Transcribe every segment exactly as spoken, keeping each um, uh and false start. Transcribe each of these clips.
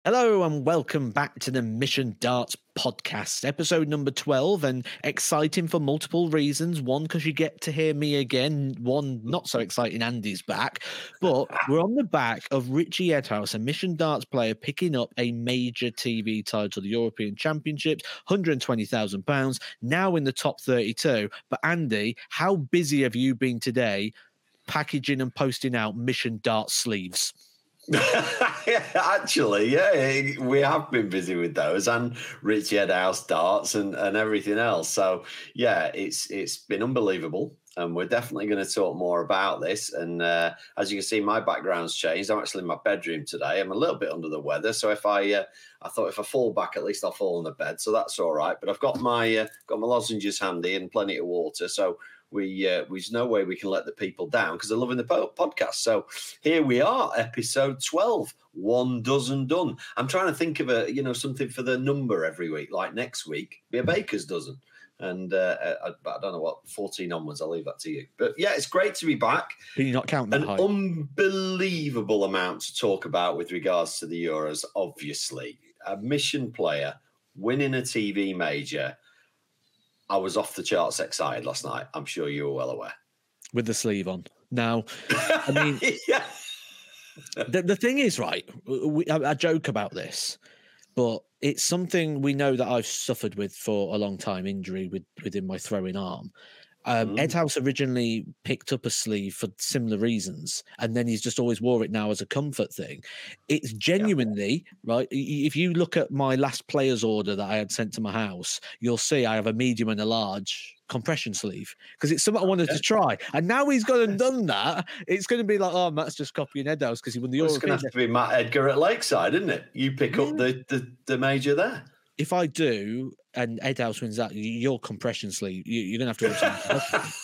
Hello and welcome back to the Mission Darts podcast, episode number twelve, and exciting for multiple reasons. One, because you get to hear me again. One, not so exciting, Andy's back. But we're on the back of Richie Edhouse, a Mission Darts player, picking up a major T V title, the European Championships, one hundred twenty thousand pounds, now in the top thirty-two. But Andy, how busy have you been today packaging and posting out Mission Darts sleeves? yeah, actually, yeah, we have been busy with those and Richie Edhouse darts and, and everything else. So, yeah, it's it's been unbelievable. And we're definitely going to talk more about this. And uh, as you can see, my background's changed. I'm actually in my bedroom today. I'm a little bit under the weather. So if I uh, I thought if I fall back, at least I'll fall on the bed. So that's all right. But I've got my uh, got my lozenges handy and plenty of water. So we uh, there's no way we can let the people down because they're loving the po- podcast. So here we are, episode twelve. One dozen done. I'm trying to think of a you know something for the number every week. Like next week, be a baker's dozen. And uh, I, I don't know what, fourteen onwards, I'll leave that to you. But yeah, it's great to be back. Can you not count that An high? Unbelievable amount to talk about with regards to the Euros, obviously. A mission player winning a T V major. I was off the charts excited last night. I'm sure you were well aware. With the sleeve on. Now, I mean, yeah. the, the thing is, right, we, I, I joke about this, but it's something we know that I've suffered with for a long time, injury with, within my throwing arm. Um, Mm. Edhouse originally picked up a sleeve for similar reasons, and then he's just always wore it now as a comfort thing. It's genuinely, yeah. right, if you look at my last player's order that I had sent to my house, you'll see I have a medium and a large compression sleeve because it's something I wanted okay. to try. And now he's gone and done that, it's going to be like, oh, Matt's just copying Edhouse because he won the well, Euro. It's going to have to be Matt Edgar at Lakeside, isn't it? You pick yeah. up the, the, the major there. If I do, and Edhouse wins that, your compression sleeve, you, you're going to have to watch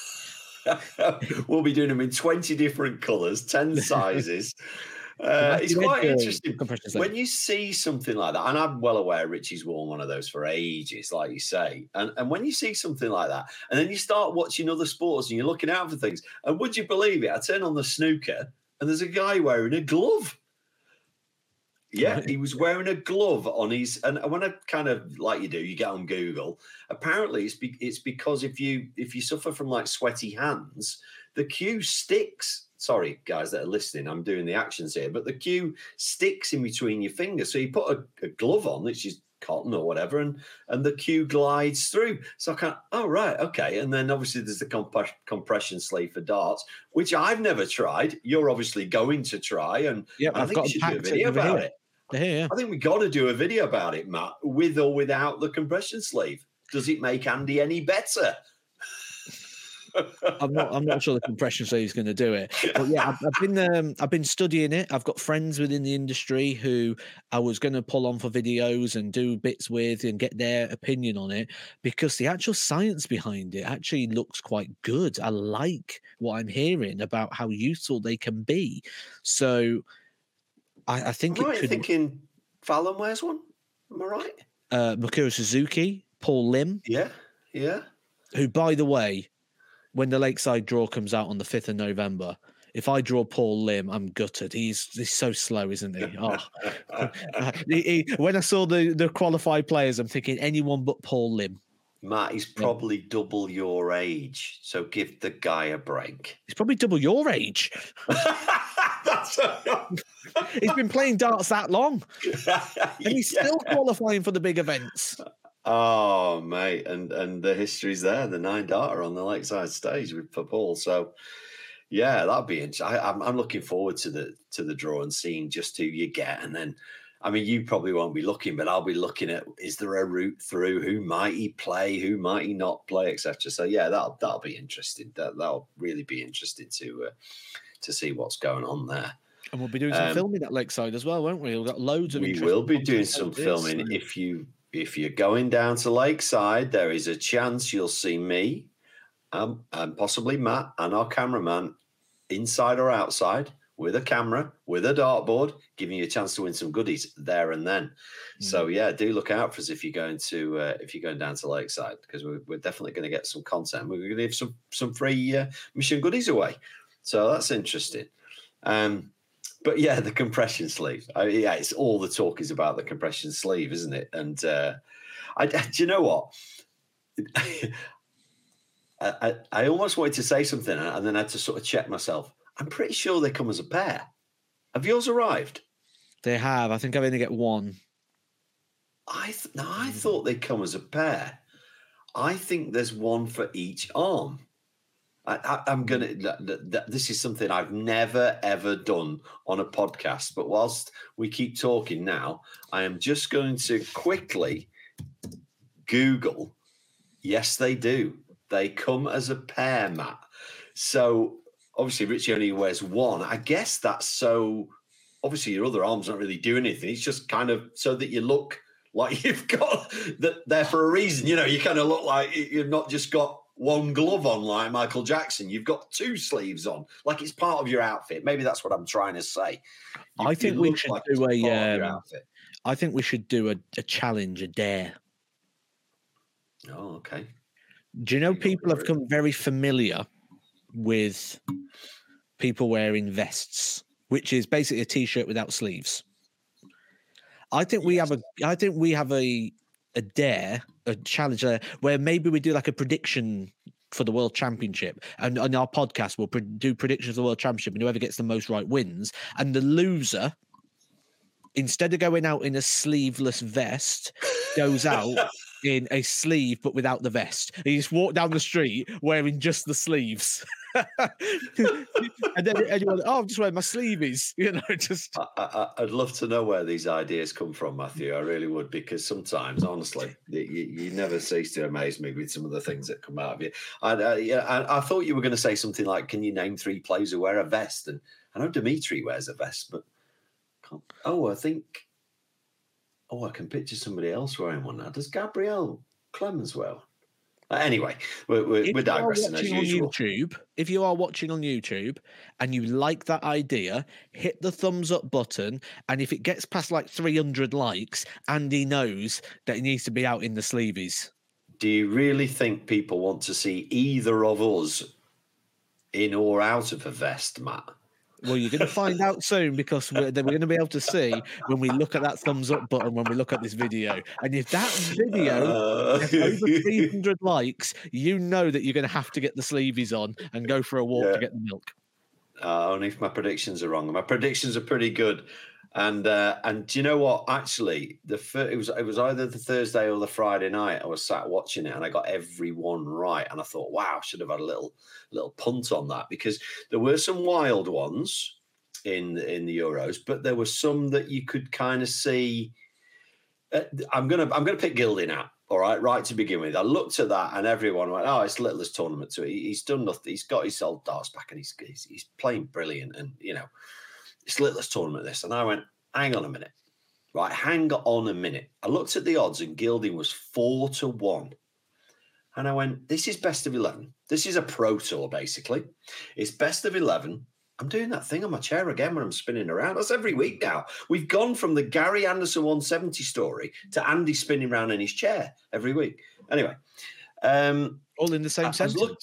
We'll be doing them in twenty different colours, ten sizes. Uh, it's quite interesting when you see something like that. And I'm well aware Richie's worn one of those for ages, like you say. And, and when you see something like that, and then you start watching other sports and you're looking out for things, and would you believe it? I turn on the snooker and there's a guy wearing a glove. Yeah, he was wearing a glove on his, and when I kind of like you do, you get on Google. Apparently, it's be, it's because if you if you suffer from like sweaty hands, the cue sticks. Sorry, guys that are listening, I'm doing the actions here, but the cue sticks in between your fingers. So you put a, a glove on, which is cotton or whatever, and and the cue glides through. So I can't. Oh right, okay. And then obviously there's the comp- compression sleeve for darts, which I've never tried. You're obviously going to try, and yeah, I I've think got you should do a video about here. it. Yeah. I think we got to do a video about it, Matt, with or without the compression sleeve. Does it make Andy any better? I'm not. I'm not sure the compression sleeve is going to do it. But yeah, I've, I've been. Um, I've been studying it. I've got friends within the industry who I was going to pull on for videos and do bits with and get their opinion on it because the actual science behind it actually looks quite good. I like what I'm hearing about how useful they can be. So. I, I think I'm it right could. Thinking Fallon wears one. Am I right? Uh, Mikuru Suzuki, Paul Lim. Yeah, yeah. Who, by the way, when the Lakeside draw comes out on the fifth of November, if I draw Paul Lim, I'm gutted. He's he's so slow, isn't he? Oh. he, he when I saw the, the qualified players, I'm thinking anyone but Paul Lim. Matt, he's probably yeah. double your age, so give the guy a break. He's probably double your age. That's a... He's been playing darts that long, and he's yeah. still qualifying for the big events. Oh, mate, and and the history's there. The nine darter on the Lakeside stage with Paul. So, yeah, that'd be interesting. I, I'm I'm looking forward to the to the draw and seeing just who you get, and then. I mean, you probably won't be looking, but I'll be looking at, is there a route through? Who might he play? Who might he not play, et cetera. So, yeah, that'll that'll be interesting. That, that'll really be interesting to uh, to see what's going on there. And we'll be doing some um, filming at Lakeside as well, won't we? We've got loads of We will be doing some filming. If, you, if you're going down to Lakeside, there is a chance you'll see me um, and possibly Matt and our cameraman inside or outside, with a camera, with a dartboard, giving you a chance to win some goodies there and then. Mm. So yeah, do look out for us if you're going to uh, if you're going down to Lakeside, because we're, we're definitely going to get some content. We're going to give some some free uh, mission goodies away. So that's interesting. Um, but yeah, the compression sleeve. I, yeah, it's all the talk is about the compression sleeve, isn't it? And uh, I, do you know what? I, I almost wanted to say something and then I had to sort of check myself. I'm pretty sure they come as a pair. Have yours arrived? They have. I think I only get one. I th- no, I thought they come as a pair. I think there's one for each arm. I, I, I'm gonna. This is something I've never ever done on a podcast. But whilst we keep talking now, I am just going to quickly Google. Yes, they do. They come as a pair, Matt. So obviously, Richie only wears one. I guess that's so. Obviously, your other arm's not really doing anything. It's just kind of so that you look like you've got that there for a reason. You know, you kind of look like you've not just got one glove on like Michael Jackson. You've got two sleeves on, like it's part of your outfit. Maybe that's what I'm trying to say. You, I think we should like do a. Um, I think we should do a, a challenge, a dare. Oh, okay. Do you know people have become very familiar with people wearing vests, which is basically a t-shirt without sleeves? I think we yes. have a. I think we have a a dare, a challenge there, where maybe we do like a prediction for the World Championship, and on our podcast we'll pre- do predictions of the World Championship, and whoever gets the most right wins. And the loser, instead of going out in a sleeveless vest, goes out in a sleeve but without the vest. He just walked down the street wearing just the sleeves. And then everyone, oh, I'm just wearing my sleeves, you know. Just I, I, I'd love to know where these ideas come from, Matthew. I really would, because sometimes, honestly, you, you never cease to amaze me with some of the things that come out of you. And uh, yeah, I, I thought you were going to say something like, "Can you name three players who wear a vest?" And I know Dimitri wears a vest, but can't, oh, I think. Oh, I can picture somebody else wearing one now. Does Gabrielle Clemens wear one? Uh, anyway, we're, we're, we're digressing as usual. On YouTube, if you are watching on YouTube and you like that idea, hit the thumbs up button. And if it gets past like three hundred likes, Andy knows that he needs to be out in the sleeves. Do you really think people want to see either of us in or out of a vest, Matt? Well, you're going to find out soon, because we're, we're going to be able to see when we look at that thumbs up button when we look at this video. And if that video uh... has over three hundred likes, you know that you're going to have to get the sleeves on and go for a walk yeah. to get the milk. Uh, only if my predictions are wrong. My predictions are pretty good. And uh, and do you know what? Actually, the fir- it was it was either the Thursday or the Friday night. I was sat watching it and I got every one right. And I thought, wow, I should have had a little little punt on that, because there were some wild ones in in the Euros, but there were some that you could kind of see. Uh, I'm gonna I'm gonna pick Gilding out. All right, right to begin with. I looked at that and everyone went, "Oh, it's Littler's tournament too. He, he's done nothing. He's got his old darts back and he's he's, he's playing brilliant." And you know. It's Littler's tournament, this. And I went, hang on a minute. Right, hang on a minute. I looked at the odds and Gilding was four to one. And I went, this is best of eleven. This is a pro tour, basically. It's best of eleven. I'm doing that thing on my chair again when I'm spinning around. That's every week now. We've gone from the Gary Anderson one seventy story to Andy spinning around in his chair every week. Anyway. Um, All in the same I, sentence. I look-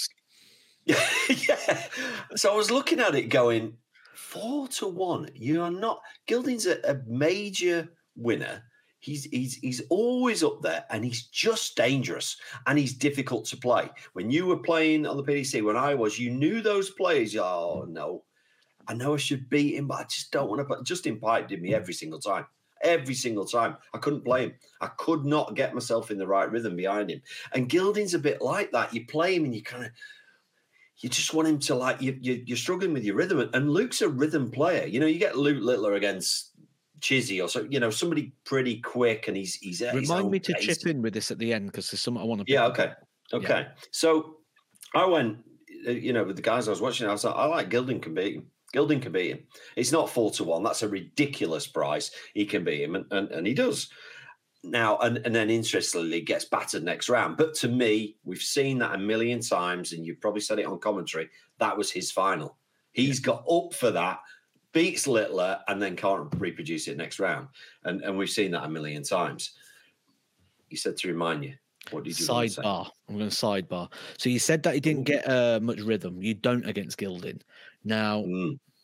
yeah. So I was looking at it going, Four to one. You are not. Gilding's a, a major winner. He's he's he's always up there, and he's just dangerous, and he's difficult to play. When you were playing on the P D C, when I was, you knew those players. Oh no, I know I should beat him, but I just don't want to. But Justin Pipe did me every single time. Every single time. I couldn't play him. I could not get myself in the right rhythm behind him. And Gilding's a bit like that. You play him, and you kind of. You just want him to like you, you. You're struggling with your rhythm, and Luke's a rhythm player. You know, you get Luke Littler against Chizzy or so. You know, somebody pretty quick, and he's he's. Remind he's me to chip in with this at the end, because there's something I want to. Yeah. Okay. Okay. Yeah. So I went. You know, with the guys I was watching, I was like, I like Gilding can beat him. Gilding can beat him. It's not four to one. That's a ridiculous price. He can beat him, and and, and he does. Now, and, and then interestingly gets battered next round. But to me, we've seen that a million times, and you've probably said it on commentary, that was his final. He's got up for that, beats Littler, and then can't reproduce it next round. And and we've seen that a million times. You said to remind you. What did you sidebar? I'm going to sidebar. So you said that he didn't get uh, much rhythm. You don't against Gilding. Now, mm.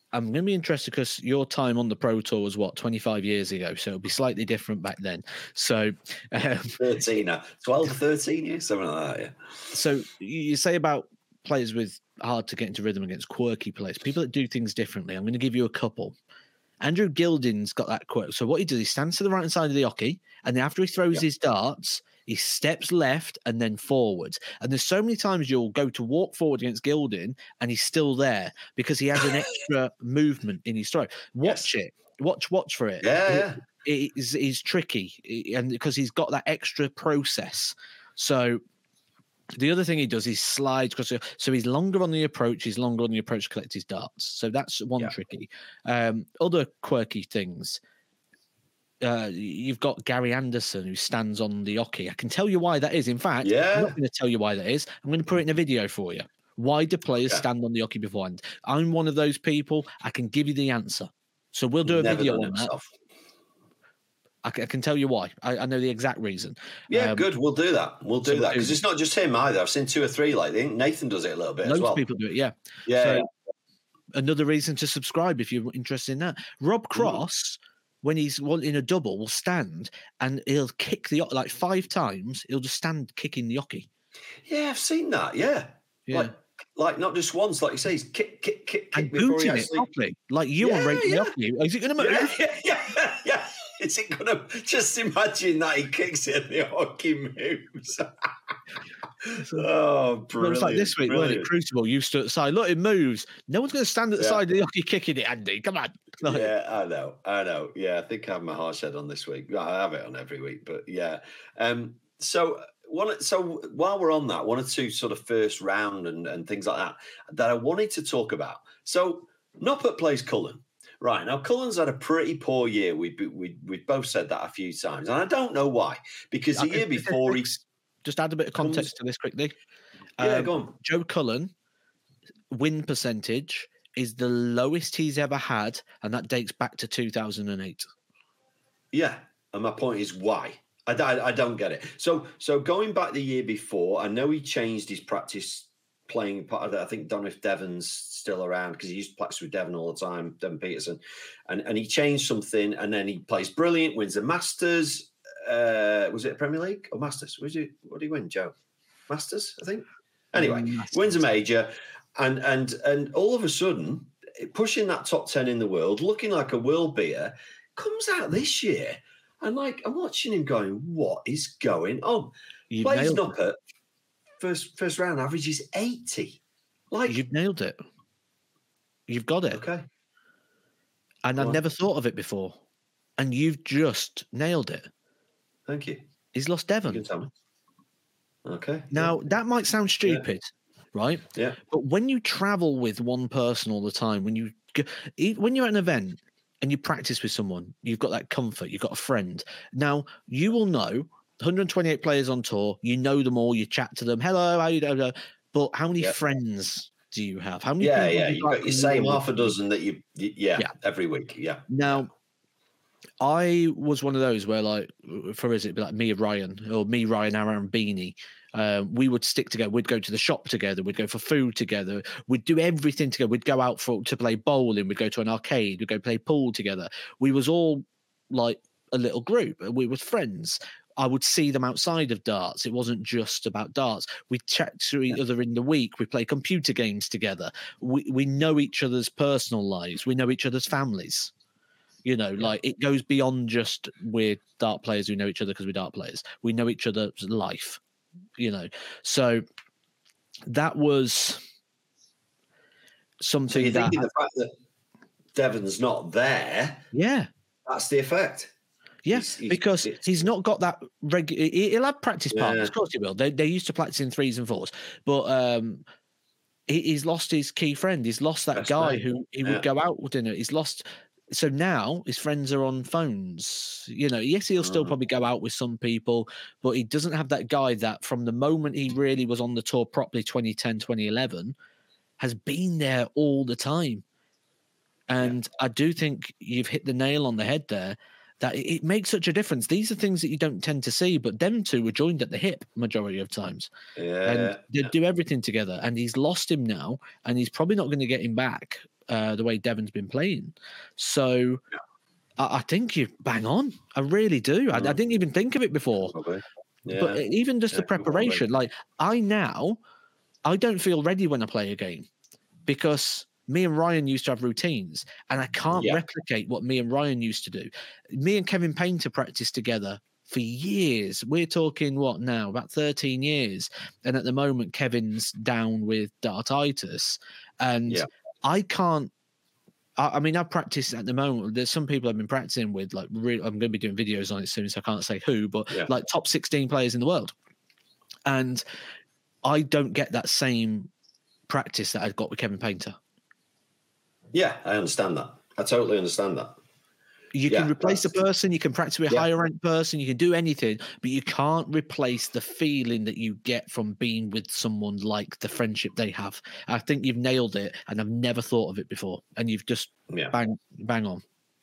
I'm going to be interested because your time on the Pro Tour was what, twenty-five years ago, so it'll be slightly different back then. So, um, thirteen, twelve, thirteen years, something like that. Yeah. So you say about players with hard to get into rhythm against quirky players, people that do things differently. I'm going to give you a couple. Andrew Gilding's got that quirk. So what he does, he stands to the right hand side of the oche, and then after he throws yep. his darts, he steps left and then forwards. And there's so many times you'll go to walk forward against Gilding, and he's still there because he has an extra movement in his throw. Watch yes. it. Watch, watch for it. Yeah, it, it is is tricky, and because he's got that extra process. So the other thing he does is slides, because so he's longer on the approach, he's longer on the approach to collect his darts. So that's one yeah. tricky. Um, other quirky things. Uh, you've got Gary Anderson who stands on the oche. I can tell you why that is. In fact, yeah. I'm not going to tell you why that is. I'm going to put it in a video for you. Why do players yeah. stand on the oche beforehand? I'm one of those people. I can give you the answer. So we'll do a Never video on that. I can, I can tell you why. I, I know the exact reason. Yeah, um, good. We'll do that. We'll do so that because it's not just him either. I've seen two or three. Like Nathan does it a little bit Loads as well. of people do it. Yeah. Yeah. So, yeah. Another reason to subscribe if you're interested in that. Rob Cross, mm. when he's in a double, will stand and he'll kick the like five times. He'll just stand kicking the oche. Yeah, I've seen that. Yeah. Yeah. Like, like not just once, like you say, he's kick, kick, kick, kick and before he booting actually... it properly. Like you yeah, on rating yeah. oche. Is it going to move? Yeah, yeah, yeah, yeah. Is it going to just imagine that he kicks it and the hockey moves? Oh, brilliant. Well, it's like this week, brilliant. weren't it? Crucible, you stood at the side. Look, it moves. No one's going to stand at the Yeah. side of the hockey kicking it, Andy. Come on. Like, yeah, I know. I know. Yeah, I think I have my harsh head on this week. I have it on every week, but yeah. Um, so one, so while we're on that, one or two sort of first round and, and things like that that I wanted to talk about. So Noppert plays Cullen. Right, now Cullen's had a pretty poor year. We we we both said that a few times, and I don't know why. Because the year before, he just add a bit of context comes, to this quickly. Yeah, um, go on. Joe Cullen win percentage is the lowest he's ever had, and that dates back to two thousand eight. Yeah, and my point is why. I, I, I don't get it. So so going back the year before, I know he changed his practice playing part of that. I think don't know if Devon's still around because he used to practice with Devon all the time, Devon Peterson, and and he changed something, and then he plays brilliant, wins the Masters. Uh, was it a Premier League or Masters? What did, what did he win, Joe? Masters, I think. Anyway, Masters. Wins a major, and and and all of a sudden, pushing that top ten in the world, looking like a world beater, comes out this year, and like I'm watching him going, what is going on? You've Plays Noppert. First first round average is eighty. Like you've nailed it. You've got it. Okay. And I've never thought of it before. And you've just nailed it. Thank you. He's lost Devon. You can tell me. Okay. Now, yeah. that might sound stupid, yeah. right? Yeah. But when you travel with one person all the time, when you go, when you're at an event and you practice with someone, you've got that comfort, you've got a friend. Now, you will know one hundred twenty-eight players on tour. You know them all. You chat to them. Hello, how you doing? But how many yep. friends do you have? How many? Yeah, yeah. You've got your same half a dozen that you, you yeah, yeah, every week. Yeah. Now, I was one of those where, like, for is it be like me and Ryan or me, Ryan, Aaron, Beanie. Um, we would stick together. We'd go to the shop together. We'd go for food together. We'd do everything together. We'd go out for to play bowling. We'd go to an arcade. We'd go play pool together. We was all like a little group. We were friends. I would see them outside of darts. It wasn't just about darts. We chat to each other in the week. We play computer games together. We we know each other's personal lives. We know each other's families. You know, like it goes beyond just we're dart players who know each other because we're dart players. We know each other's life. You know, so that was something. So you that think the fact that Devon's not there, yeah, that's the effect. Yeah, he's, he's, because he's, he's not got that regular. He'll have practice partners, yeah. Of course he will. They they used to practice in threes and fours, but um, he, he's lost his key friend. He's lost that Best guy friend. who he yeah. would go out with dinner. He's lost. So now his friends are on phones. You know, yes, he'll still oh. probably go out with some people, but he doesn't have that guy that from the moment he really was on the tour properly, twenty ten, twenty eleven, has been there all the time. And yeah. I do think you've hit the nail on the head there. That it makes such a difference. These are things that you don't tend to see, but them two were joined at the hip majority of times. Yeah, and they yeah. do everything together. And he's lost him now, and he's probably not going to get him back uh, the way Devon's been playing. So yeah. I, I think you bang on. I really do. Mm. I, I didn't even think of it before. Yeah. But even just yeah, the preparation, like I now, I don't feel ready when I play a game because me and Ryan used to have routines and I can't yeah. replicate what me and Ryan used to do. Me and Kevin Painter practiced together for years. We're talking what now, about thirteen years. And at the moment, Kevin's down with dartitis. And yeah. I can't, I, I mean, I practice at the moment. There's some people I've been practicing with, like, really, I'm going to be doing videos on it soon, so I can't say who, but yeah. like top sixteen players in the world. And I don't get that same practice that I've got with Kevin Painter. Yeah, I understand that. I totally understand that. You yeah, can replace a person, you can practice with a yeah. higher ranked person, you can do anything, but you can't replace the feeling that you get from being with someone like the friendship they have. I think you've nailed it, and I've never thought of it before, and you've just yeah. bang, bang on.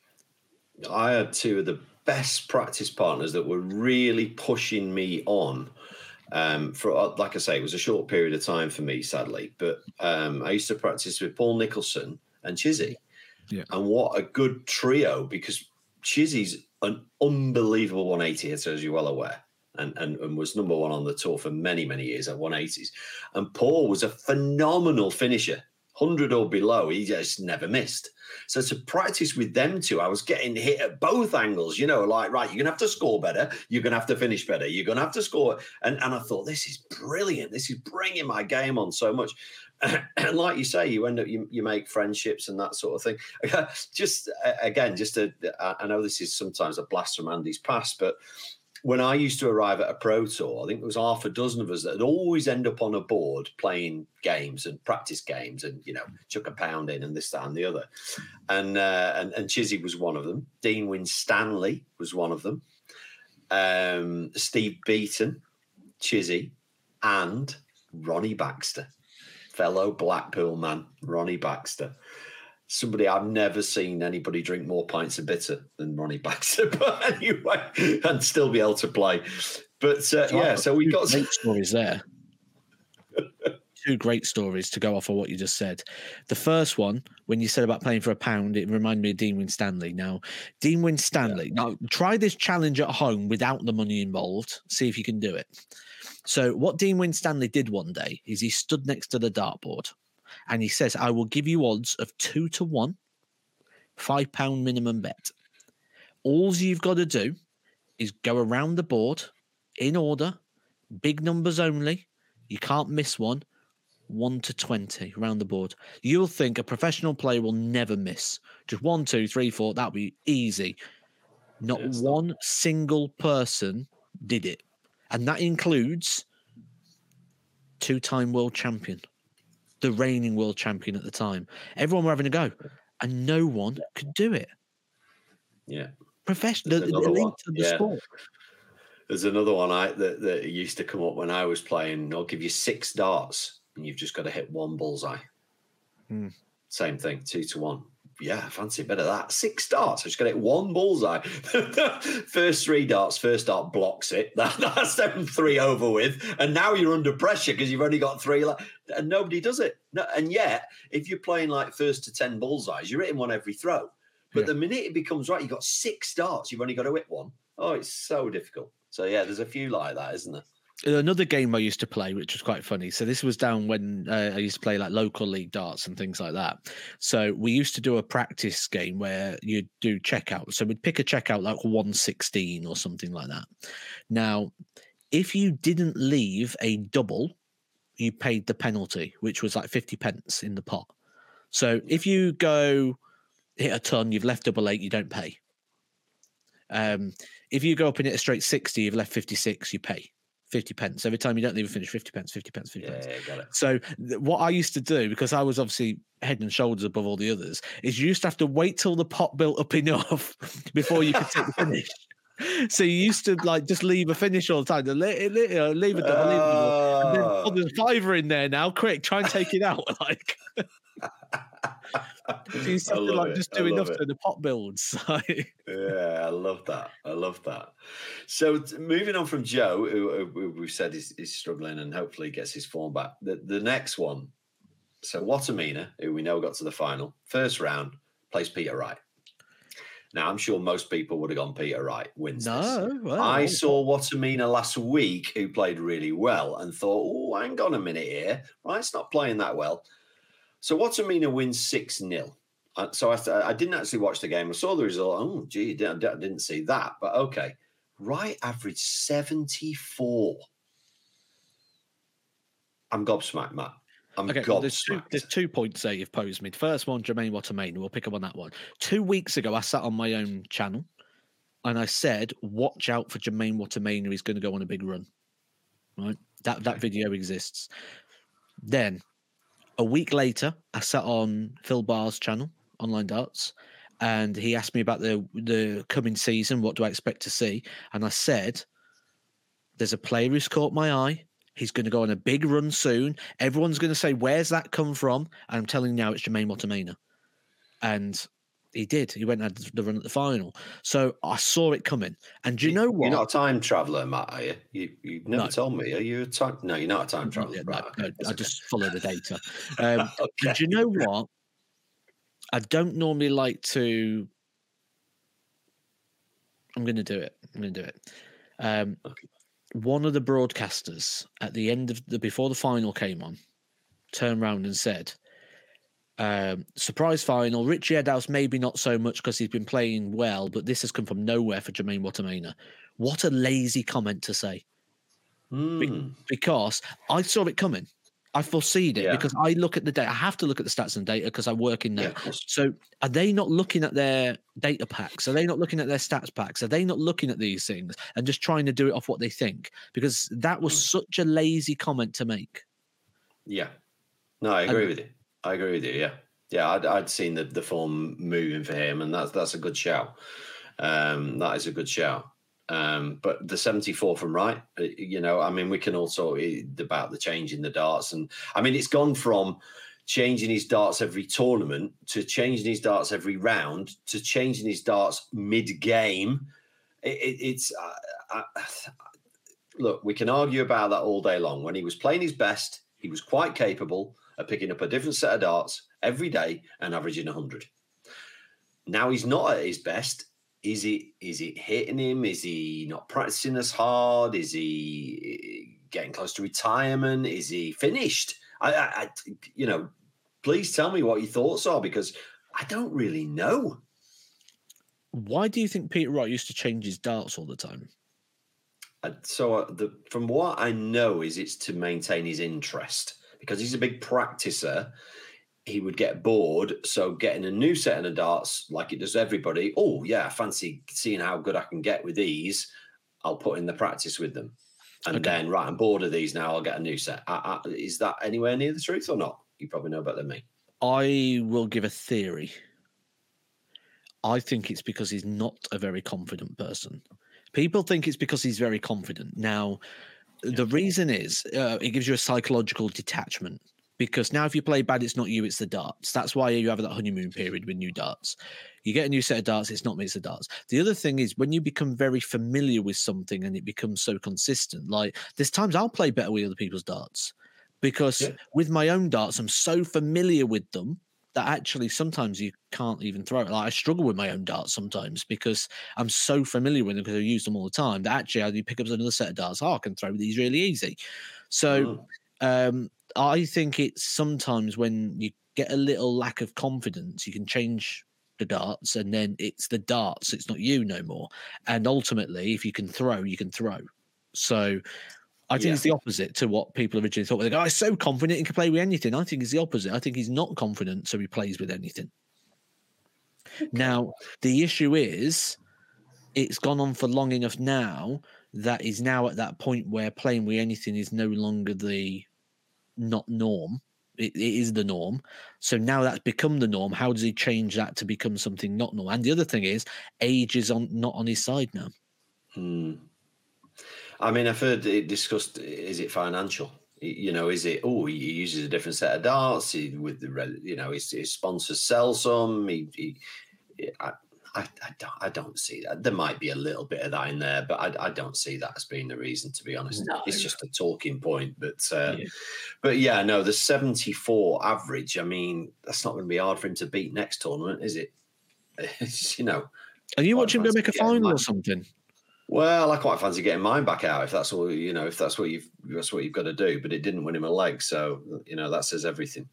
I had two of the best practice partners that were really pushing me on. Um, for like I say, it was a short period of time for me, sadly, but um, I used to practice with Paul Nicholson and Chizzy. Yeah. And what a good trio, because Chizzy's an unbelievable one eighty hitter, as you're well aware, and, and, and was number one on the tour for many, many years at one eighties. And Paul was a phenomenal finisher, one hundred or below. He just never missed. So to practice with them two, I was getting hit at both angles, you know, like, right, you're going to have to score better. You're going to have to finish better. You're going to have to score. And, and I thought, this is brilliant. This is bringing my game on so much. And like you say, you end up, you, you make friendships and that sort of thing. Just, again, just a, I know this is sometimes a blast from Andy's past, but when I used to arrive at a pro tour, I think there was half a dozen of us that would always end up on a board playing games and practice games and, you know, chuck a pound in and this, that, and the other. And uh, and, and Chizzy was one of them. Dean Winstanley was one of them. Um, Steve Beaton, Chizzy, and Ronnie Baxter, fellow Blackpool man, Ronnie Baxter. Somebody I've never seen anybody drink more pints of bitter than Ronnie Baxter, but anyway, and still be able to play. But uh, so yeah, so we got great stories there. Two great stories to go off of what you just said. The first one, when you said about playing for a pound, it reminded me of Dean Winstanley. Now, Dean Winstanley. Yeah. Now, try this challenge at home without the money involved. See if you can do it. So, what Dean Winstanley did one day is he stood next to the dartboard. And he says, I will give you odds of two to one, five pound minimum bet. All you've got to do is go around the board in order, big numbers only. You can't miss one, one to twenty around the board. You'll think a professional player will never miss. Just one, two, three, four. That'll be easy. Not yeah, one not. single person did it. And that includes two-time world champion. The reigning world champion at the time. Everyone were having a go, and no one could do it. Yeah, professional, the elite of the yeah. sport. There's another one I that, that used to come up when I was playing. I'll give you six darts, and you've just got to hit one bullseye. Hmm. Same thing, two to one. Yeah, fancy a bit of that. Six darts. I just got to hit one bullseye. First three darts, first dart blocks it. That, that's them three over with. And now you're under pressure because you've only got three left. And nobody does it. No, and yet, if you're playing like first to ten bullseyes, you're hitting one every throw. But yeah. the minute it becomes right, you've got six darts, you've only got to hit one. Oh, it's so difficult. So, yeah, there's a few like that, isn't there? Another game I used to play, which was quite funny. So this was down when uh, I used to play like local league darts and things like that. So we used to do a practice game where you'd do checkout. So we'd pick a checkout like one sixteen or something like that. Now, if you didn't leave a double, you paid the penalty, which was like fifty pence in the pot. So if you go hit a ton, you've left double eight, you don't pay. Um, if you go up and hit a straight sixty, you've left fifty-six, you pay. fifty pence. Every time you don't leave a finish, fifty pence, fifty pence, fifty yeah, pence. Yeah, got it. So th- what I used to do, because I was obviously head and shoulders above all the others, is you used to have to wait till the pot built up enough before you could take the finish. So you used to like just leave a finish all the time. Leave, leave, you know, leave a double, uh... leave a double. And then, oh, there's a fiver in there now. Quick, try and take it out. Like, so you used to like it. just do enough so the pot builds. Yeah, I love that. I love that. So t- moving on from Joe, who, who we've said is, is struggling and hopefully gets his form back. The, the next one, So Watamina, who we know got to the final, first round, plays Peter Wright. Now, I'm sure most people would have gone Peter Wright wins no, this. Well, I saw Watamina last week, who played really well, and thought, oh, hang on a minute here. Wright's not playing that well. So Watamina wins six nil. So I, I didn't actually watch the game. I saw the result. Oh, gee, I didn't see that. But okay. Wright averaged seventy-four. I'm gobsmacked, Matt. I'm okay, gobsmacked. well, there's, two, there's two points there you've posed me. The first one, Jermaine Watamina. We'll pick up on that one. Two weeks ago, I sat on my own channel and I said, watch out for Jermaine Watamina. He's going to go on a big run. Right? That, that video exists. Then, a week later, I sat on Phil Barr's channel, Online Darts, and he asked me about the the coming season. What do I expect to see? And I said, there's a player who's caught my eye. He's going to go on a big run soon. Everyone's going to say, where's that come from? And I'm telling you now, it's Jermaine Watamina. And he did. He went and had the run at the final. So I saw it coming. And do you know what? You're not a time traveller, Matt, are you? You, you never no. told me. Are you a time? No, you're not a time traveller. No, right, no, okay. I okay. just follow the data. Um, okay. Do you know what? I don't normally like to... I'm going to do it. I'm going to do it. Um, okay. One of the broadcasters at the end of the before the final came on turned around and said, um, surprise final, Richie Edhouse maybe not so much because he's been playing well, but this has come from nowhere for Jermaine Watamina. What a lazy comment to say. Mm. Be- because I saw it coming. I foreseed it yeah. because I look at the data. I have to look at the stats and data because I work in there. Yeah, so are they not looking at their data packs? Are they not looking at their stats packs? Are they not looking at these things and just trying to do it off what they think? Because that was mm. such a lazy comment to make. Yeah. No, I agree and, with you. I agree with you. Yeah. Yeah. I'd, I'd seen the, the form moving for him, and that's, that's a good shout. Um, that is a good shout. Um, but the seventy-four from Wright, you know, I mean, we can also about the change in the darts. And I mean, it's gone from changing his darts every tournament to changing his darts every round to changing his darts mid-game. It, it, it's, uh, uh, look, we can argue about that all day long. When he was playing his best, he was quite capable of picking up a different set of darts every day and averaging one hundred. Now he's not at his best. Is it is it hitting him? Is he not practicing as hard? Is he getting close to retirement? Is he finished? I, I, I you know, please tell me what your thoughts are, because I don't really know. Why do you think Peter Wright used to change his darts all the time? Uh, so uh, the, from what I know is it's to maintain his interest, because he's a big practicer. He would get bored, so getting a new set of darts, like it does everybody, oh, yeah, I fancy seeing how good I can get with these, I'll put in the practice with them. And okay. then, right, I'm bored of these now, I'll get a new set. I, I, is that anywhere near the truth or not? You probably know better than me. I will give a theory. I think it's because he's not a very confident person. People think it's because he's very confident. Now, yeah. the reason is uh, it gives you a psychological detachment. Because now if you play bad, it's not you, it's the darts. That's why you have that honeymoon period with new darts. You get a new set of darts, it's not me, it's the darts. The other thing is when you become very familiar with something and it becomes so consistent, like there's times I'll play better with other people's darts because yeah. with my own darts, I'm so familiar with them that actually sometimes you can't even throw it. Like I struggle with my own darts sometimes because I'm so familiar with them because I use them all the time that actually I pick up another set of darts. Oh, I can throw these really easy. So, mm. um, I think it's sometimes when you get a little lack of confidence, you can change the darts and then it's the darts. It's not you no more. And ultimately, if you can throw, you can throw. So I think yeah. it's the opposite to what people originally thought. They go, oh, he's so confident he can play with anything. I think it's the opposite. I think he's not confident, so he plays with anything. Okay. Now, the issue is it's gone on for long enough now that he's now at that point where playing with anything is no longer the not norm. It, it is the norm. So now that's become the norm. How does he change that to become something not normal? And the other thing is age is on not on his side now. Hmm. I mean, I've heard it discussed, is it financial? You know, is it, oh, he uses a different set of darts he, with the, you know, his, his sponsors sell some. He, he, I, I, I, don't, I don't see that. There might be a little bit of that in there, but I, I don't see that as being the reason, to be honest. No. It's just a talking point. But, uh, yeah. but yeah, no, the seventy-four average, I mean, that's not going to be hard for him to beat next tournament, is it? It's, you know. Are you watching him go make a final or something? Well, I quite fancy getting mine back out if that's all, you know, if that's what you've, that's what you've got to do. But it didn't win him a leg. So, you know, that says everything.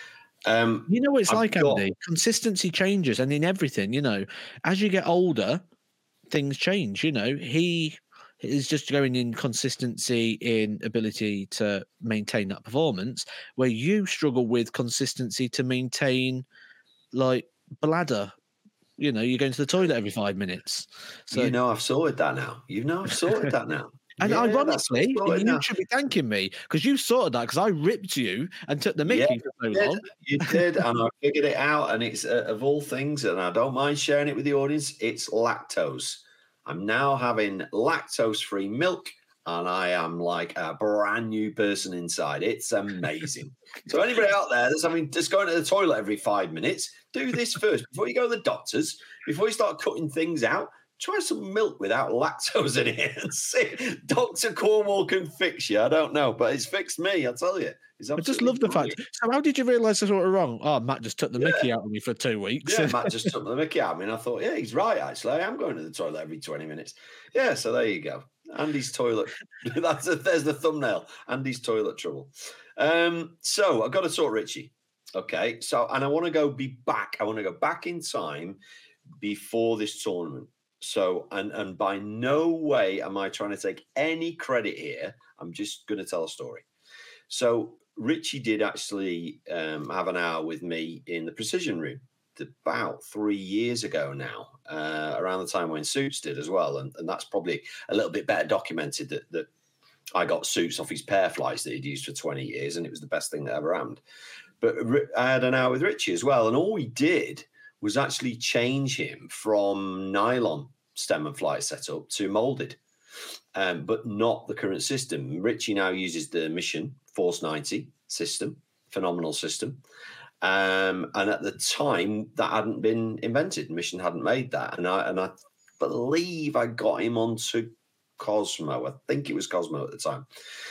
Um, you know what it's I've like, got, Andy? Consistency changes, and in everything, you know, as you get older, things change. You know, he is just going in consistency in ability to maintain that performance, where you struggle with consistency to maintain, like, bladder. You know, you're going to the toilet every five minutes. So you know, I've sorted that now. You know, I've sorted that now. And yeah, ironically, you now. should be thanking me because you sorted that because I ripped you and took the mickey yeah, for so long. You did, and I figured it out. And it's uh, of all things, and I don't mind sharing it with the audience, it's lactose. I'm now having lactose-free milk, and I am like a brand new person inside. It's amazing. So anybody out there that's having just going to the toilet every five minutes, do this first before you go to the doctors, before you start cutting things out. Try some milk without lactose in it and see. Doctor Cornwall can fix you. I don't know, but it's fixed me, I tell you. I just love the brilliant. fact. So how did you realise I was wrong? Oh, Matt just took the yeah. mickey out of me for two weeks. Yeah, Matt just took the mickey out of me, and I thought, yeah, he's right, actually. I am going to the toilet every twenty minutes. Yeah, so there you go. Andy's toilet. That's a, there's the thumbnail. Andy's toilet trouble. Um, so I've got to talk Richie. Okay, so, and I want to go be back. I want to go back in time before this tournament. So, and and by no way am I trying to take any credit here. I'm just going to tell a story. So, Richie did actually um, have an hour with me in the Precision Room about three years ago now, uh, around the time when Suits did as well. And, and that's probably a little bit better documented that, that I got Suits off his pair flies that he'd used for twenty years, and it was the best thing that ever happened. But I had an hour with Richie as well, and all we did was actually change him from nylon stem and flight setup to molded, um, but not the current system. Richie now uses the Mission Force ninety system, phenomenal system. Um, and at the time, that hadn't been invented. Mission hadn't made that. And I, and I believe I got him onto Cosmo. I think it was Cosmo at the time.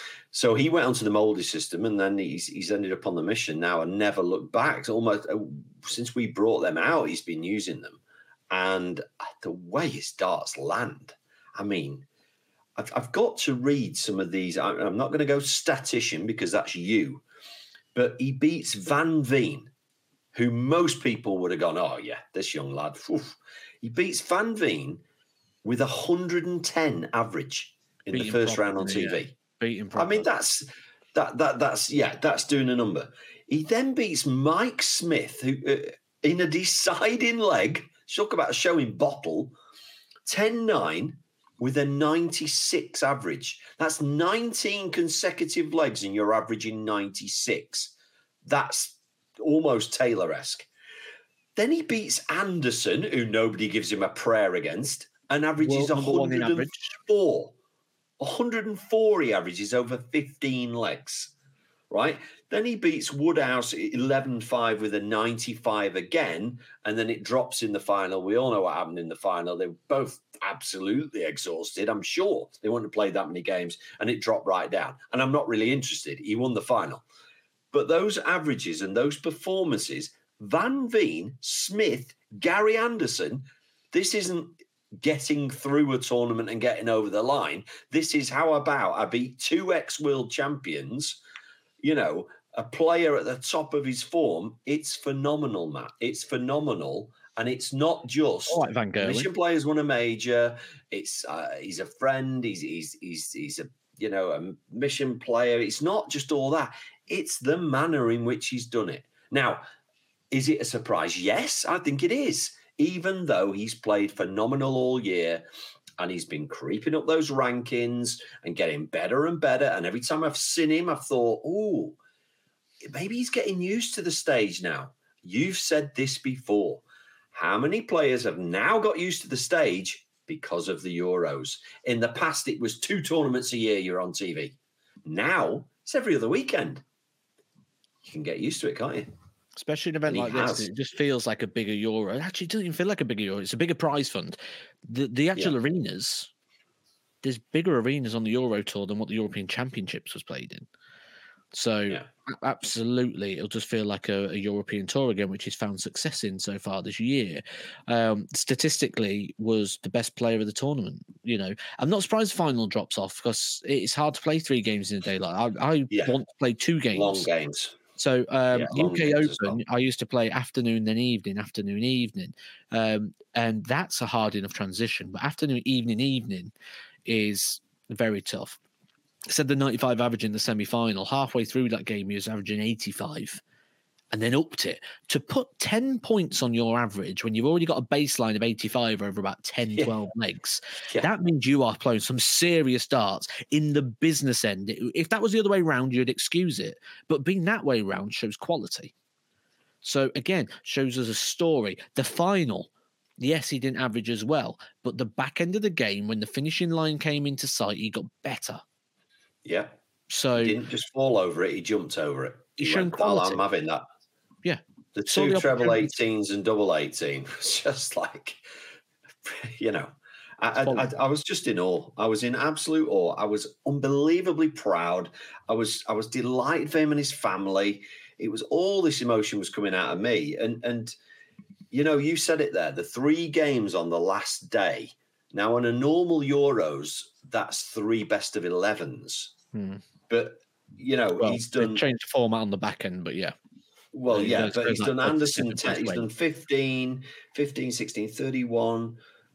So he went onto the molded system, and then he's he's ended up on the Mission now and never looked back. It's almost uh, since we brought them out, he's been using them, and the way his darts land. I mean, I've, I've got to read some of these. I, I'm not going to go statistician because that's you, but he beats Van Veen, who most people would have gone, oh yeah, this young lad. Oof. He beats Van Veen with one hundred ten average in Beating the first properly, round on T V. Yeah. Beating I mean, that's that that that's yeah, that's doing a number. He then beats Mike Smith, who uh, in a deciding leg. Talk about a showing bottle, ten nine with a ninety-six average. That's nineteen consecutive legs, and you're averaging ninety-six. That's almost Taylor-esque. Then he beats Anderson, who nobody gives him a prayer against, and averages one hundred four. one hundred four he averages over fifteen legs, right? Then he beats Woodhouse eleven five with a ninety-five again, and then it drops in the final. We all know what happened in the final. They were both absolutely exhausted, I'm sure. They wouldn't have played that many games, and it dropped right down. And I'm not really interested. He won the final. But those averages and those performances, Van Veen, Smith, Gary Anderson, this isn't getting through a tournament and getting over the line. This is how about I beat two ex-world champions, you know, a player at the top of his form. It's phenomenal, Matt. It's phenomenal. And it's not just like Van Gerwen. Mission players won a major. It's uh, he's a friend. He's he's he's he's a you know a Mission player. It's not just all that. It's the manner in which he's done it. Now, is it a surprise? Yes, I think it is. Even though he's played phenomenal all year and he's been creeping up those rankings and getting better and better. And every time I've seen him, I've thought, oh, maybe he's getting used to the stage now. You've said this before. How many players have now got used to the stage because of the Euros? In the past, it was two tournaments a year you're on T V. Now, it's every other weekend. You can get used to it, can't you? Especially an event like has. this, it just feels like a bigger Euro. Actually, it doesn't even feel like a bigger Euro. It's a bigger prize fund. The the actual yeah. arenas, there's bigger arenas on the Euro Tour than what the European Championships was played in. So yeah. absolutely, it'll just feel like a, a European Tour again, which he's found success in so far this year. Um, statistically, was the best player of the tournament. You know, I'm not surprised the final drops off because it's hard to play three games in a day. Like I, I yeah. want to play two games, long games. So um, yeah, U K Open, well. I used to play afternoon, then evening, afternoon, evening. Um, and that's a hard enough transition. But afternoon, evening, evening is very tough. I said the ninety-five average in the semi-final. Halfway through that game, he was averaging eighty-five and then upped it. To put ten points on your average when you've already got a baseline of eighty-five over about ten, yeah. twelve legs, yeah. that means you are playing some serious darts in the business end. If that was the other way around, you'd excuse it. But being that way around shows quality. So again, shows us a story. The final, yes, he didn't average as well, but the back end of the game, when the finishing line came into sight, he got better. Yeah. So he didn't just fall over it, he jumped over it. He he's shown quality. Oh, I'm having that. Yeah. The two the treble eighteens and double eighteen was just like, you know, I, I, I was just in awe. I was in absolute awe. I was unbelievably proud. I was I was delighted for him and his family. It was all this emotion was coming out of me. And, and you know, you said it there, the three games on the last day. Now, on a normal Euros, that's three best of elevens. Hmm. But, you know, well, he's done... changed the format on the back end, but yeah. Well, yeah, yeah but he's done like Anderson, ten, he's done fifteen, fifteen, sixteen, thirty-one,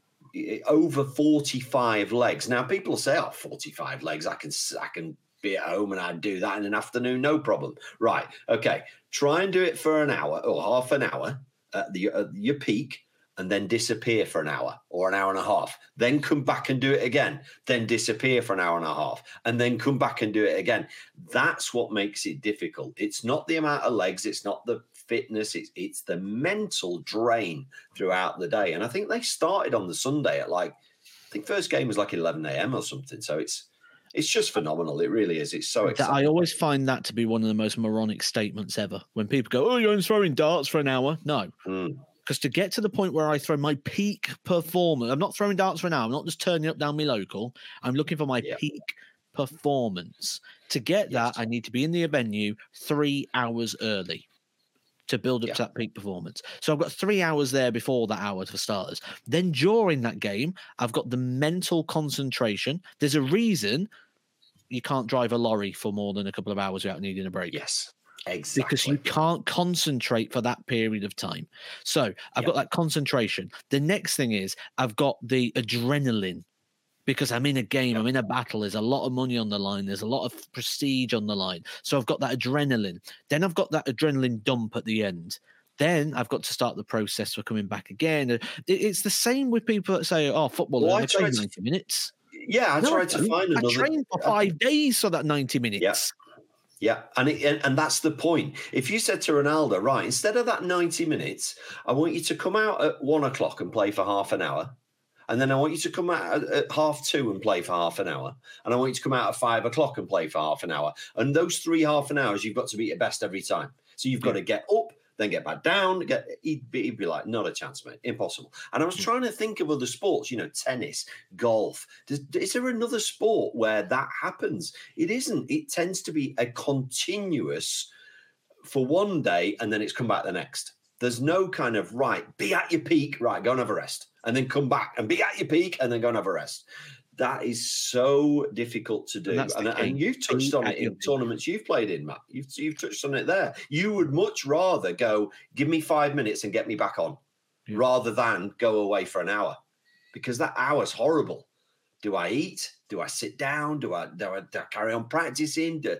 over forty-five legs. Now, people say, oh, forty-five legs, I can, I can be at home and I'd do that in an afternoon, no problem. Right, okay, try and do it for an hour or half an hour at, the, at your peak, and then disappear for an hour or an hour and a half, then come back and do it again, then disappear for an hour and a half, and then come back and do it again. That's what makes it difficult. It's not the amount of legs, it's not the fitness, it's, it's the mental drain throughout the day. And I think they started on the Sunday at like, I think first game was like eleven a.m. or something. So it's it's just phenomenal. It really is. It's so exciting. I always find that to be one of the most moronic statements ever. When people go, oh, you're only throwing darts for an hour. No. Mm. Because to get to the point where I throw my peak performance, I'm not throwing darts for an hour. I'm not just turning up down my local. I'm looking for my yep. peak performance. To get yes. that, I need to be in the venue three hours early to build up yep. to that peak performance. So I've got three hours there before that hour for starters. Then during that game, I've got the mental concentration. There's a reason you can't drive a lorry for more than a couple of hours without needing a break. Yes. Exactly. Because you can't concentrate for that period of time. So I've yep. got that concentration. The next thing is I've got the adrenaline because I'm in a game, yep. I'm in a battle. There's a lot of money on the line. There's a lot of prestige on the line. So I've got that adrenaline. Then I've got that adrenaline dump at the end. Then I've got to start the process for coming back again. It's the same with people that say, oh, football, well, I play ninety minutes. Yeah, I no, tried to find another. I trained for five days for that ninety minutes. Yeah. Yeah, and, it, and and that's the point. If you said to Ronaldo, right, instead of that ninety minutes, I want you to come out at one o'clock and play for half an hour, and then I want you to come out at, at half two and play for half an hour, and I want you to come out at five o'clock and play for half an hour. And those three half an hours, you've got to be your best every time. So you've got to get up, then get back down. Get he'd be, he'd be like, not a chance, mate, impossible. And I was trying to think of other sports, you know, tennis, golf. Does, is there another sport where that happens? It isn't. It tends to be a continuous for one day, and then it's come back the next. There's no kind of right, be at your peak, right, go and have a rest, and then come back and be at your peak, and then go and have a rest. That is so difficult to do. And, and, and you've touched on it in tournaments you've played in, Matt. You've, you've touched on it there. You would much rather go, give me five minutes and get me back on, yeah. rather than go away for an hour, because that hour's horrible. Do I eat? Do I sit down? Do I, do I, do I carry on practicing? Do,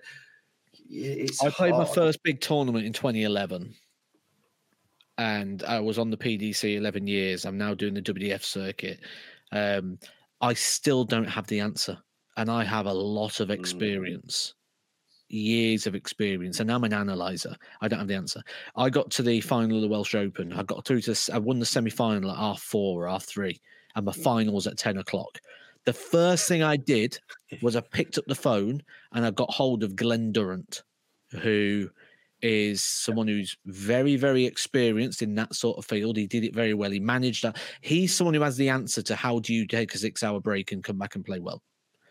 it's I played hard. my first big tournament in twenty eleven. And I was on the P D C eleven years. I'm now doing the W D F circuit. Um, I still don't have the answer. And I have a lot of experience, mm. years of experience. And I'm an analyzer. I don't have the answer. I got to the final of the Welsh Open. I got through to, I won the semi-final at half four or half three. And my final was at ten o'clock. The first thing I did was I picked up the phone and I got hold of Glenn Durrant, who is someone who's very, very experienced in that sort of field. He did it very well. He managed that. He's someone who has the answer to how do you take a six-hour break and come back and play well.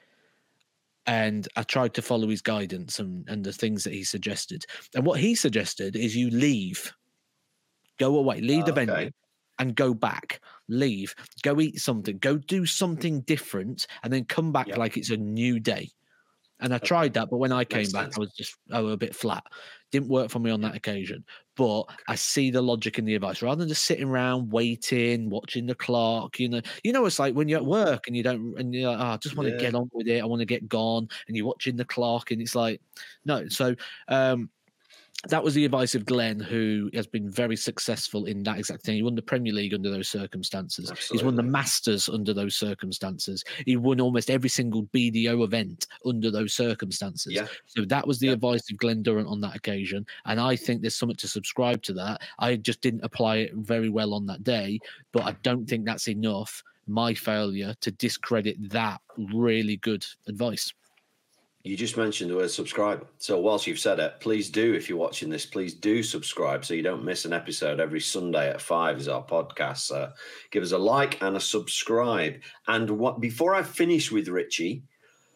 And I tried to follow his guidance and, and the things that he suggested. And what he suggested is you leave, go away, leave the okay. venue and go back, leave, go eat something, go do something different, and then come back yep. like it's a new day. And I okay. tried that, but when I came Makes back, sense. I was just oh, a bit flat. Didn't work for me on that occasion. But I see the logic in the advice. Rather than just sitting around waiting, watching the clock, you know, you know, it's like when you're at work and you don't, and you're like, oh, I just want to yeah. get on with it. I want to get gone, and you're watching the clock, and it's like, no. So um, that was the advice of Glenn, who has been very successful in that exact thing. He won the Premier League under those circumstances. Absolutely. He's won the Masters under those circumstances. He won almost every single B D O event under those circumstances. Yeah. So that was the yeah. advice of Glenn Durrant on that occasion. And I think there's something to subscribe to that. I just didn't apply it very well on that day, but I don't think that's enough, my failure, to discredit that really good advice. You just mentioned the word subscribe. So whilst you've said it, please do, if you're watching this, please do subscribe so you don't miss an episode. Every Sunday at five is our podcast. Uh, give us a like and a subscribe. And what before I finish with Richie,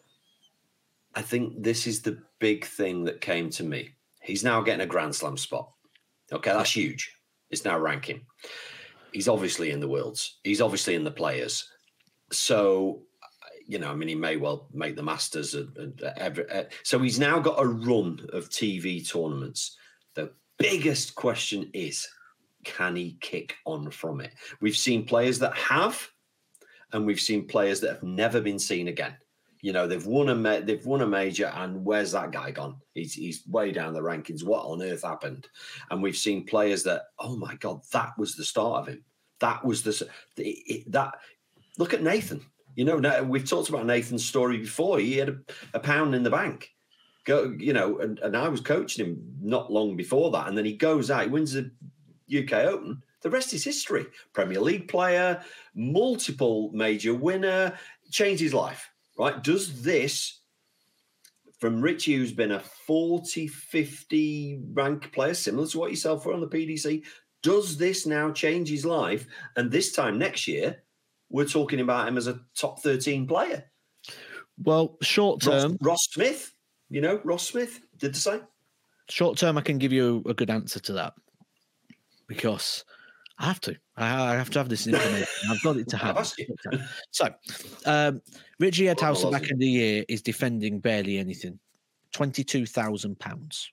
I think this is the big thing that came to me. He's now getting a Grand Slam spot. Okay, that's huge. It's now ranking. He's obviously in the Worlds. He's obviously in the Players. So... You know, I mean, he may well make the Masters. And, and every, uh, so he's now got a run of T V tournaments. The biggest question is, can he kick on from it? We've seen players that have, and we've seen players that have never been seen again. You know, they've won a ma- they've won a major, and where's that guy gone? He's he's way down the rankings. What on earth happened? And we've seen players that, oh my God, that was the start of him. That was the, the it, that. Look at Nathan. You know, we've talked about Nathan's story before. He had a, a pound in the bank. Go, you know, and, and I was coaching him not long before that. And then he goes out, he wins the U K Open. The rest is history. Premier League player, multiple major winner, changed his life, right? Does this, from Richie, who's been a forty, fifty rank player, similar to what yourself were on the P D C, does this now change his life? And this time next year, we're talking about him as a top thirteen player. Well, short term... Ross, Ross Smith, you know, Ross Smith did the same. Short term, I can give you a good answer to that because I have to. I have to have this information. I've got it to have. So, um, Richie Edhouse, the back end of the year, is defending barely anything. twenty-two thousand pounds.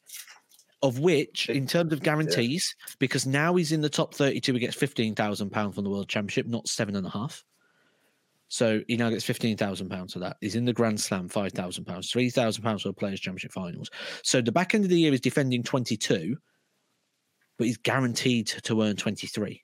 Of which, in terms of guarantees, yeah. because now he's in the top thirty-two, he gets fifteen thousand pounds from the World Championship, not seven and a half. So he now gets fifteen thousand pounds for that. He's in the Grand Slam, five thousand pounds, three thousand pounds for the Players' Championship finals. So the back end of the year is defending twenty-two, but he's guaranteed to earn twenty-three.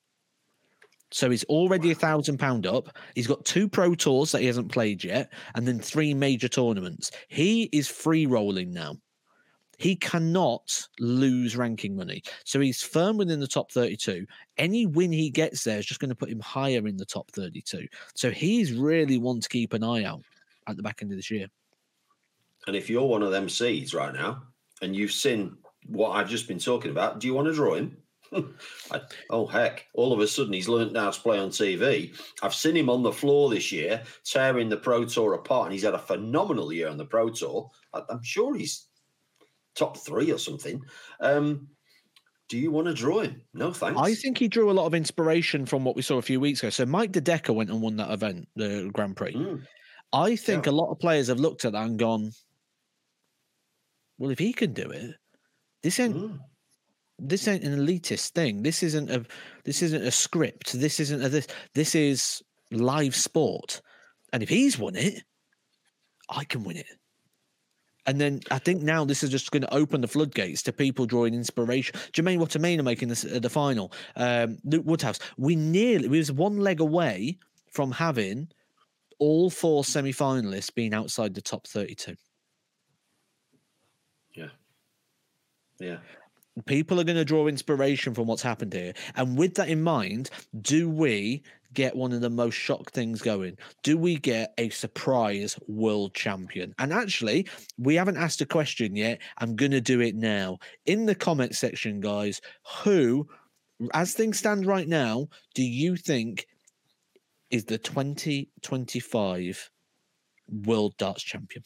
So he's already a thousand pound up. He's got two pro tours that he hasn't played yet, and then three major tournaments. He is free rolling now. He cannot lose ranking money. So he's firm within the top thirty-two. Any win he gets there is just going to put him higher in the top thirty-two. So he's really one to keep an eye out at the back end of this year. And if you're one of them seeds right now, and you've seen what I've just been talking about, do you want to draw him? I, oh, heck. All of a sudden, he's learned how to play on T V. I've seen him on the floor this year, tearing the Pro Tour apart, and he's had a phenomenal year on the Pro Tour. I, I'm sure he's top three or something. Um, do you want to draw him? No, thanks. I think he drew a lot of inspiration from what we saw a few weeks ago. So Mike De Decker went and won that event, the Grand Prix. Mm. I think yeah. a lot of players have looked at that and gone, well, if he can do it, this ain't mm. this ain't an elitist thing. This isn't a this isn't a script. This isn't a this. This is live sport. And if he's won it, I can win it. And then I think now this is just going to open the floodgates to people drawing inspiration. Jermaine Wattermain making this uh, the final. Um, Luke Woodhouse. We nearly, we was one leg away from having all four semi-finalists being outside the top thirty-two. Yeah. Yeah. people are going to draw inspiration from what's happened here. And with that in mind, do we get one of the most shock things going? Do we get a surprise world champion? And actually, we haven't asked a question yet. I'm going to do it now. In the comment section, guys, who, as things stand right now, do you think is the twenty twenty-five World Darts Champion?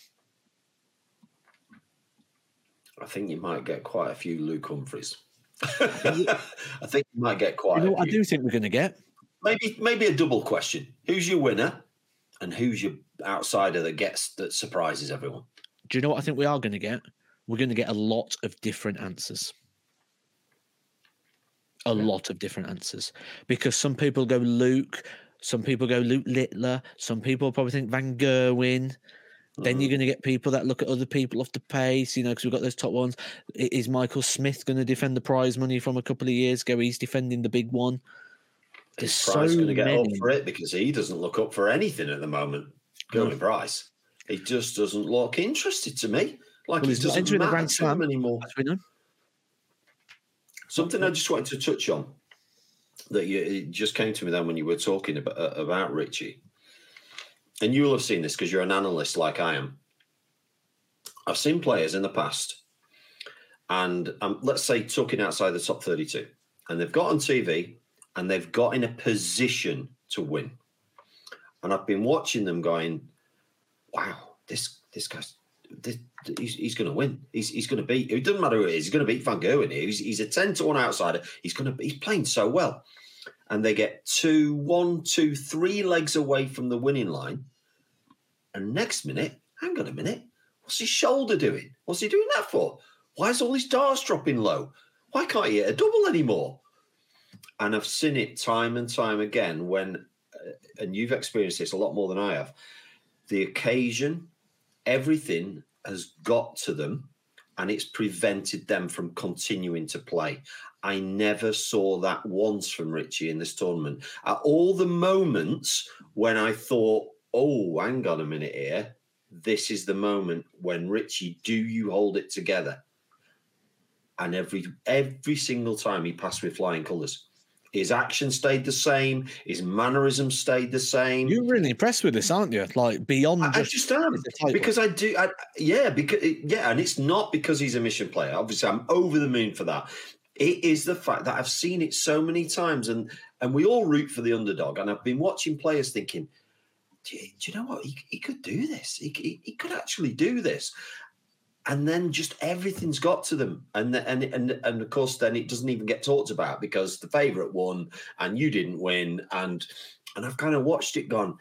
I think you might get quite a few Luke Humphreys. I think you might get quite you know a few. I do think we're going to get? Maybe maybe a double question. Who's your winner and who's your outsider that gets that surprises everyone? Do you know what I think we are going to get? We're going to get a lot of different answers. A yeah. lot of different answers. Because some people go Luke, some people go Luke Littler, some people probably think Van Gerwen. Then mm. you're going to get people that look at other people off the pace, you know, because we've got those top ones. Is Michael Smith going to defend the prize money from a couple of years ago? He's defending the big one. There's Is Price so going to get many. up for it because he doesn't look up for anything at the moment? Gilbert no. Price. He just doesn't look interested to me. Like well, he doesn't matter the Grand Slam anymore. Something I just wanted to touch on that you, it just came to me then when you were talking about, uh, about Richie. And you'll have seen this because you're an analyst like I am. I've seen players in the past, and um, let's say talking outside the top thirty-two, and they've got on T V and they've got in a position to win. And I've been watching them going, wow, this this guy's this, he's, he's going to win. He's he's going to beat. It doesn't matter who it is. He's going to beat Van Gerwen here. He's, he's a ten to one outsider. He's going to. He's playing so well, and they get two, one, two, three legs away from the winning line. And next minute, hang on a minute, what's his shoulder doing? What's he doing that for? Why is all his darts dropping low? Why can't he hit a double anymore? And I've seen it time and time again when, uh, and you've experienced this a lot more than I have, the occasion, everything has got to them and it's prevented them from continuing to play. I never saw that once from Richie in this tournament. At all the moments when I thought, oh, hang on a minute here, this is the moment when Richie, do you hold it together? And every every single time he passed with flying colours. His action stayed the same. His mannerism stayed the same. You're really impressed with this, aren't you? Like beyond, I, just, I just am because I do. I, yeah, because yeah, and it's not because he's a mission player. Obviously, I'm over the moon for that. It is the fact that I've seen it so many times, and and we all root for the underdog. And I've been watching players thinking, do you, do you know what? He, he could do this. He, he he could actually do this. And then just everything's got to them. And, and and and of course, then it doesn't even get talked about because the favourite won and you didn't win. And and I've kind of watched it gone,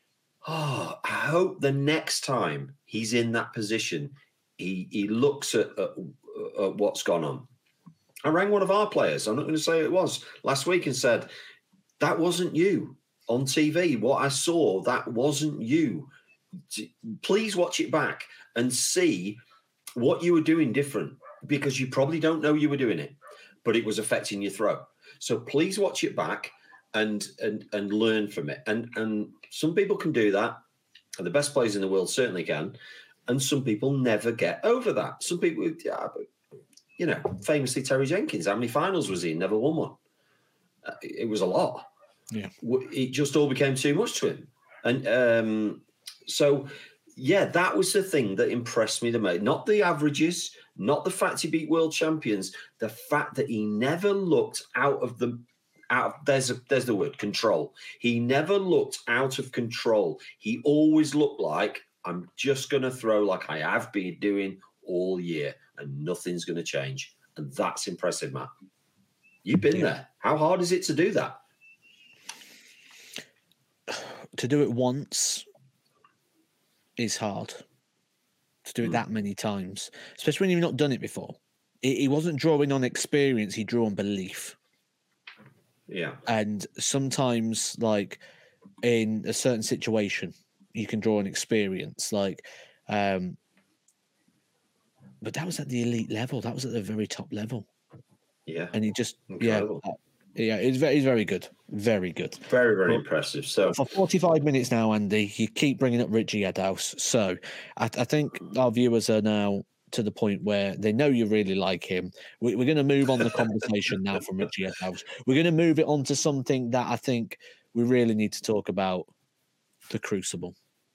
oh, I hope the next time he's in that position, he, he looks at, at, at what's gone on. I rang one of our players, I'm not going to say who it was, last week and said, that wasn't you on T V. What I saw, that wasn't you. Please watch it back and see what you were doing different, because you probably don't know you were doing it, but it was affecting your throw. So please watch it back and and and learn from it. And and some people can do that, and the best players in the world certainly can. And some people never get over that. Some people, you know, famously Terry Jenkins, how many finals was he? Never won one. It was a lot. Yeah, it just all became too much to him, and um, so. Yeah, that was the thing that impressed me the most. Not the averages, not the fact he beat world champions, the fact that he never looked out of the out of, there's a, there's the word control. He never looked out of control. He always looked like, I'm just going to throw like I have been doing all year, and nothing's going to change. And that's impressive, Matt. You've been yeah. there. How hard is it to do that? To do it once is hard. To do it mm. that many times, especially when you've not done it before. He wasn't drawing on experience, he drew on belief. Yeah. And sometimes, like, in a certain situation, you can draw on experience. Like, um, but that was at the elite level. That was at the very top level. Yeah. And he just, Incredible. yeah. Yeah, it's very, he's very good. Very good. Very, very but impressive. So for forty-five minutes now, Andy, you keep bringing up Richie Adhouse. So I, I think our viewers are now to the point where they know you really like him. We, we're going to move on the conversation now from Richie Edhouse. We're going to move it on to something that I think we really need to talk about, the Crucible.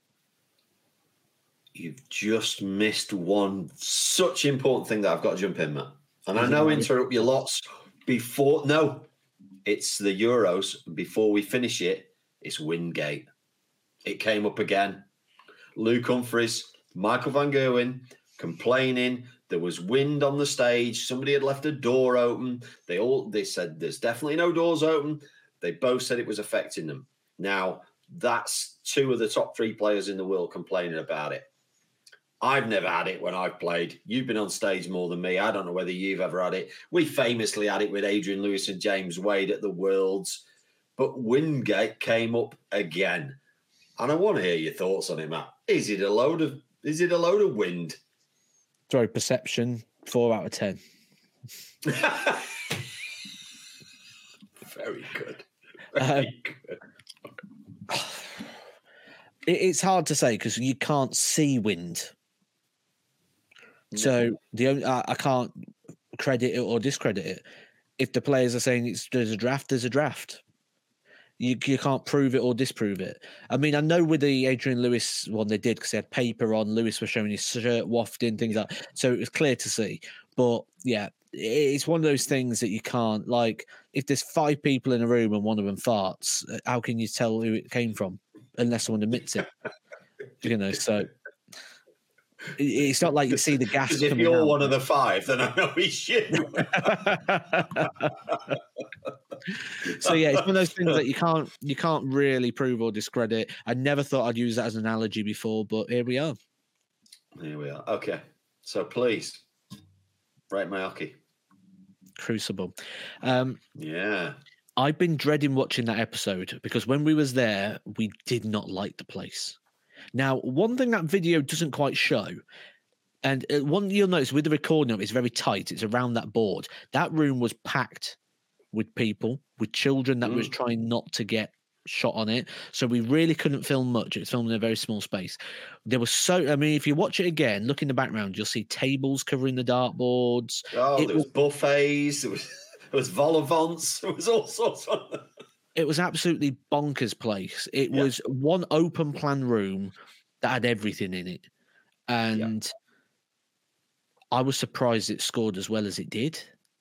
You've just missed one such important thing that I've got to jump in, Matt. And I know interrupt you lots before. No, it's the Euros. Before we finish it, it's Wingate. It came up again. Luke Humphries, Michael Van Gerwen complaining. There was wind on the stage. Somebody had left a door open. They all they said there's definitely no doors open. They both said it was affecting them. Now, that's two of the top three players in the world complaining about it. I've never had it when I've played. You've been on stage more than me. I don't know whether you've ever had it. We famously had it with Adrian Lewis and James Wade at the Worlds. But Wingate came up again. And I want to hear your thoughts on it, Matt. Is it a load of is it a load of wind? Sorry, perception, four out of ten. Very good. Very um, good. It, it's hard to say because you can't see wind. No. So the only, I, I can't credit it or discredit it. If the players are saying it's there's a draft, there's a draft. You you can't prove it or disprove it. I mean, I know with the Adrian Lewis one they did because they had paper on. Lewis was showing his shirt wafting, things like that. So it was clear to see. But yeah, it's one of those things that you can't, like, if there's five people in a room and one of them farts, how can you tell who it came from unless someone admits it? You know, so it's not like you see the gas. If you're out. One of the five, then I know it's you. So yeah, it's one of those things that you can't you can't really prove or discredit. I never thought I'd use that as an analogy before, but here we are. Here we are. Okay, so please rate my hockey. Crucible. Um, yeah, I've been dreading watching that episode because when we was there, we did not like the place. Now, one thing that video doesn't quite show, and one you'll notice with the recording of it, it's very tight. It's around that board. That room was packed with people, with children that mm. was trying not to get shot on it. So we really couldn't film much. It was filmed in a very small space. There was so, I mean, if you watch it again, look in the background, you'll see tables covering the dartboards. Oh, it there was, was buffets. There was, there was vol-au-vents. There was all sorts of them. It was absolutely bonkers place. It yeah. was one open plan room that had everything in it. And yeah. I was surprised it scored as well as it did.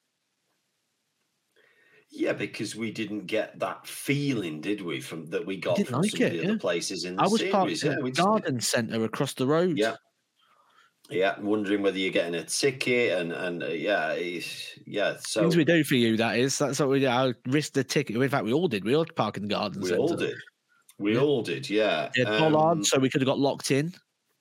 Yeah, because we didn't get that feeling, did we, from that we got from like some of it, the yeah. other places in the I was series. parked yeah, at the garden centre across the road. Yeah. Yeah, wondering whether you're getting a ticket and, and uh, yeah, yeah. So things we do for you, that is. That's what we do. I risked the ticket. In fact, we all did. We all parked in the garden we centre. We all did. We yeah. all did, yeah. Yeah, um, bollard, so we could have got locked in.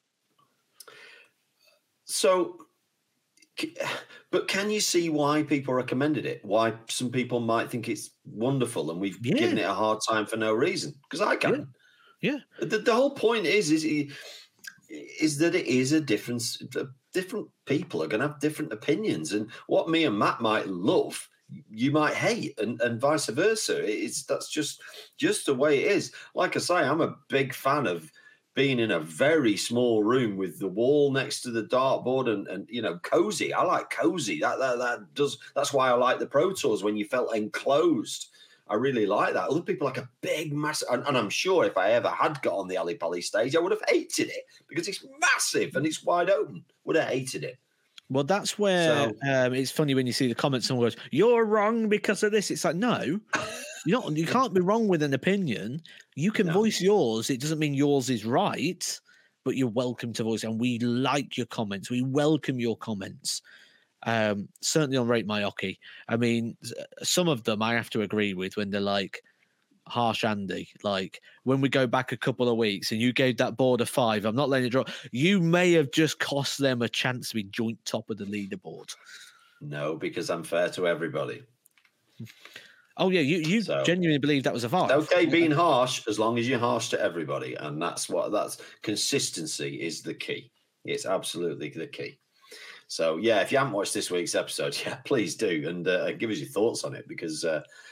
So... But can you see why people recommended it? Why some people might think it's wonderful and we've yeah. given it a hard time for no reason? Because I can. Yeah. yeah. The, the whole point is, is is that it is a difference. Different people are going to have different opinions. And what me and Matt might love, you might hate, and, and vice versa. It's That's just, just the way it is. Like I say, I'm a big fan of being in a very small room with the wall next to the dartboard and, and you know, cozy. I like cozy. That, that that does. That's why I like the Pro Tours when you felt enclosed. I really like that. Other people like a big, massive, and, and I'm sure if I ever had got on the Ali Pali stage, I would have hated it because it's massive and it's wide open. Would have hated it. Well, that's where so, um, it's funny when you see the comments. Someone goes, "You're wrong because of this." It's like, no. You not you can't be wrong with an opinion. You can no. voice yours. It doesn't mean yours is right, but you're welcome to voice. And we like your comments. We welcome your comments. Um, certainly on Rate My Hockey. I mean, some of them I have to agree with when they're like, harsh Andy. Like when we go back a couple of weeks and you gave that board a five, I'm not letting it drop. You may have just cost them a chance to be joint top of the leaderboard. No, because I'm fair to everybody. Oh, yeah, you, you so, genuinely believe that was a five. Okay, being harsh, as long as you're harsh to everybody. And that's what, that's, consistency is the key. It's absolutely the key. So, yeah, if you haven't watched this week's episode, yeah, please do. And uh, give us your thoughts on it because, uh,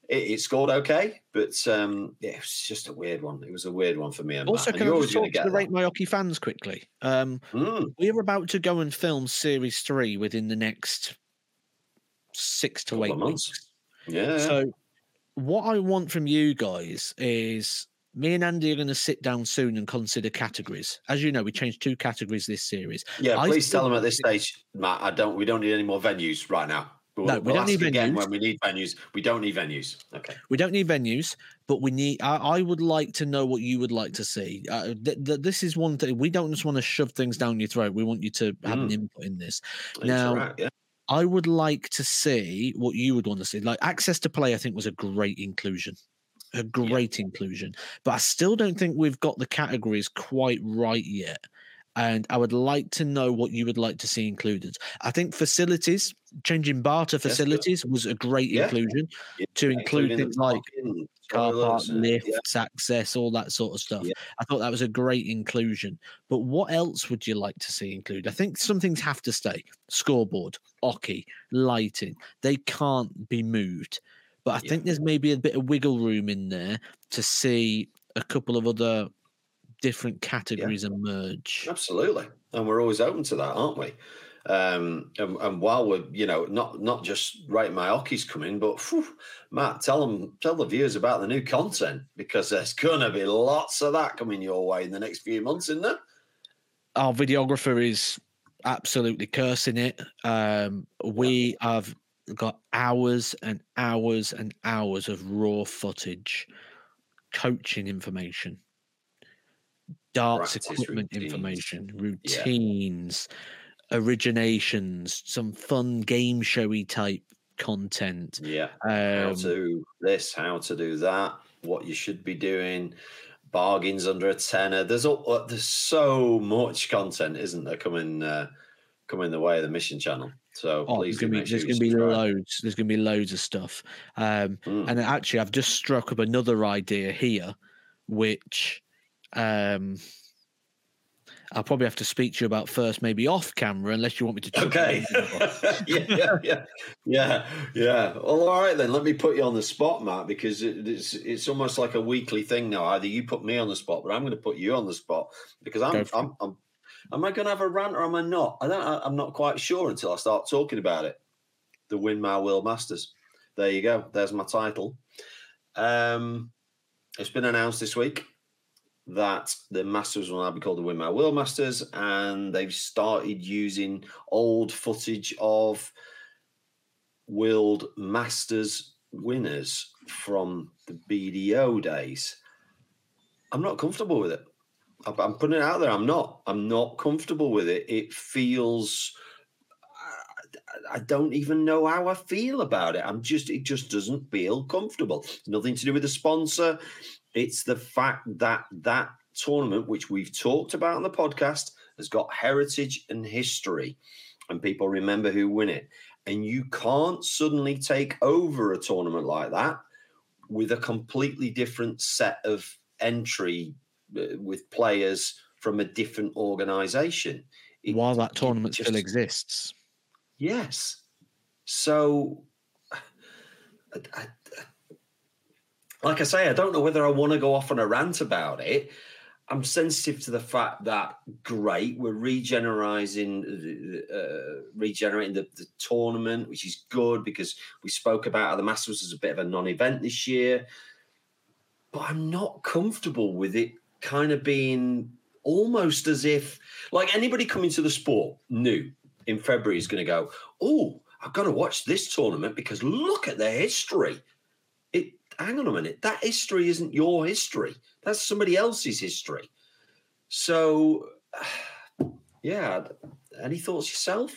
it, it scored okay, but um, yeah, it was just a weird one. It was a weird one for me. And also, Matt. can And I just talk to the that. Rate My Hockey fans quickly? Um, mm. We're about to go and film Series three within the next six to Couple eight months. weeks. Yeah. So what I want from you guys is me and Andy are going to sit down soon and consider categories. As you know, we changed two categories this series. Yeah, I please tell them at this stage, Matt. I don't. We don't need any more venues right now. We'll, no, we we'll don't need venues. Again, when we need venues, we don't need venues. Okay. We don't need venues, but we need. I, I would like to know what you would like to see. Uh, th- th- this is one thing. We don't just want to shove things down your throat. We want you to have mm. an input in this. Now, right, yeah. I would like to see what you would want to see. Like access to play, I think was a great inclusion. A great yeah. inclusion. But I still don't think we've got the categories quite right yet. And I would like to know what you would like to see included. I think facilities, changing bar to facilities yes, was a great yeah. inclusion yeah. to include Including things like car park, lifts, yeah. access, all that sort of stuff. Yeah. I thought that was a great inclusion. But what else would you like to see included? I think some things have to stay. Scoreboard, hockey, lighting. They can't be moved. But I yeah. think there's maybe a bit of wiggle room in there to see a couple of other different categories yeah. emerge. Absolutely. And we're always open to that, aren't we? Um, and, and while we're, you know, not not just Rate My Hockey's coming, but whew, Matt, tell them, tell the viewers about the new content, because there's going to be lots of that coming your way in the next few months, isn't there? Our videographer is absolutely cursing it. Um, we yeah. have got hours and hours and hours of raw footage, coaching information, darts Practice equipment routines. information, routines, yeah. originations, some fun game showy type content. Yeah. Um, how to do this, how to do that, what you should be doing, bargains under a tenner. There's all, there's so much content, isn't there, coming uh, coming the way of the Mission Channel. So oh, please there's going sure to be loads. There's going to be loads of stuff. Um, mm. And actually, I've just struck up another idea here, which um, I'll probably have to speak to you about first, maybe off camera, unless you want me to. Okay. yeah, yeah, yeah, yeah, yeah. Well, all right then. Let me put you on the spot, Matt, because it, it's it's almost like a weekly thing now. Either you put me on the spot, but I'm going to put you on the spot because I'm I'm, I'm Am I going to have a rant or am I not? I don't. I'm not quite sure until I start talking about it. The Winmau World Masters. There you go. There's my title. Um, it's been announced this week that the Masters will now be called the Winmau World Masters, and they've started using old footage of World Masters winners from the B D O days. I'm not comfortable with it. I'm putting it out there. I'm not. I'm not comfortable with it. It feels. I don't even know how I feel about it. I'm just. It just doesn't feel comfortable. It's nothing to do with the sponsor. It's the fact that that tournament, which we've talked about on the podcast, has got heritage and history, and people remember who win it. And you can't suddenly take over a tournament like that with a completely different set of entry. With players from a different organisation. While that tournament just, still exists. Yes. So, I, I, like I say, I don't know whether I want to go off on a rant about it. I'm sensitive to the fact that, great, we're regenerating, uh, regenerating the, the tournament, which is good because we spoke about how the Masters was a bit of a non-event this year. But I'm not comfortable with it kind of being almost as if, like anybody coming to the sport new in February is going to go, oh, I've got to watch this tournament because look at their history. It, hang on a minute, that history isn't your history. That's somebody else's history. So, yeah, any thoughts yourself?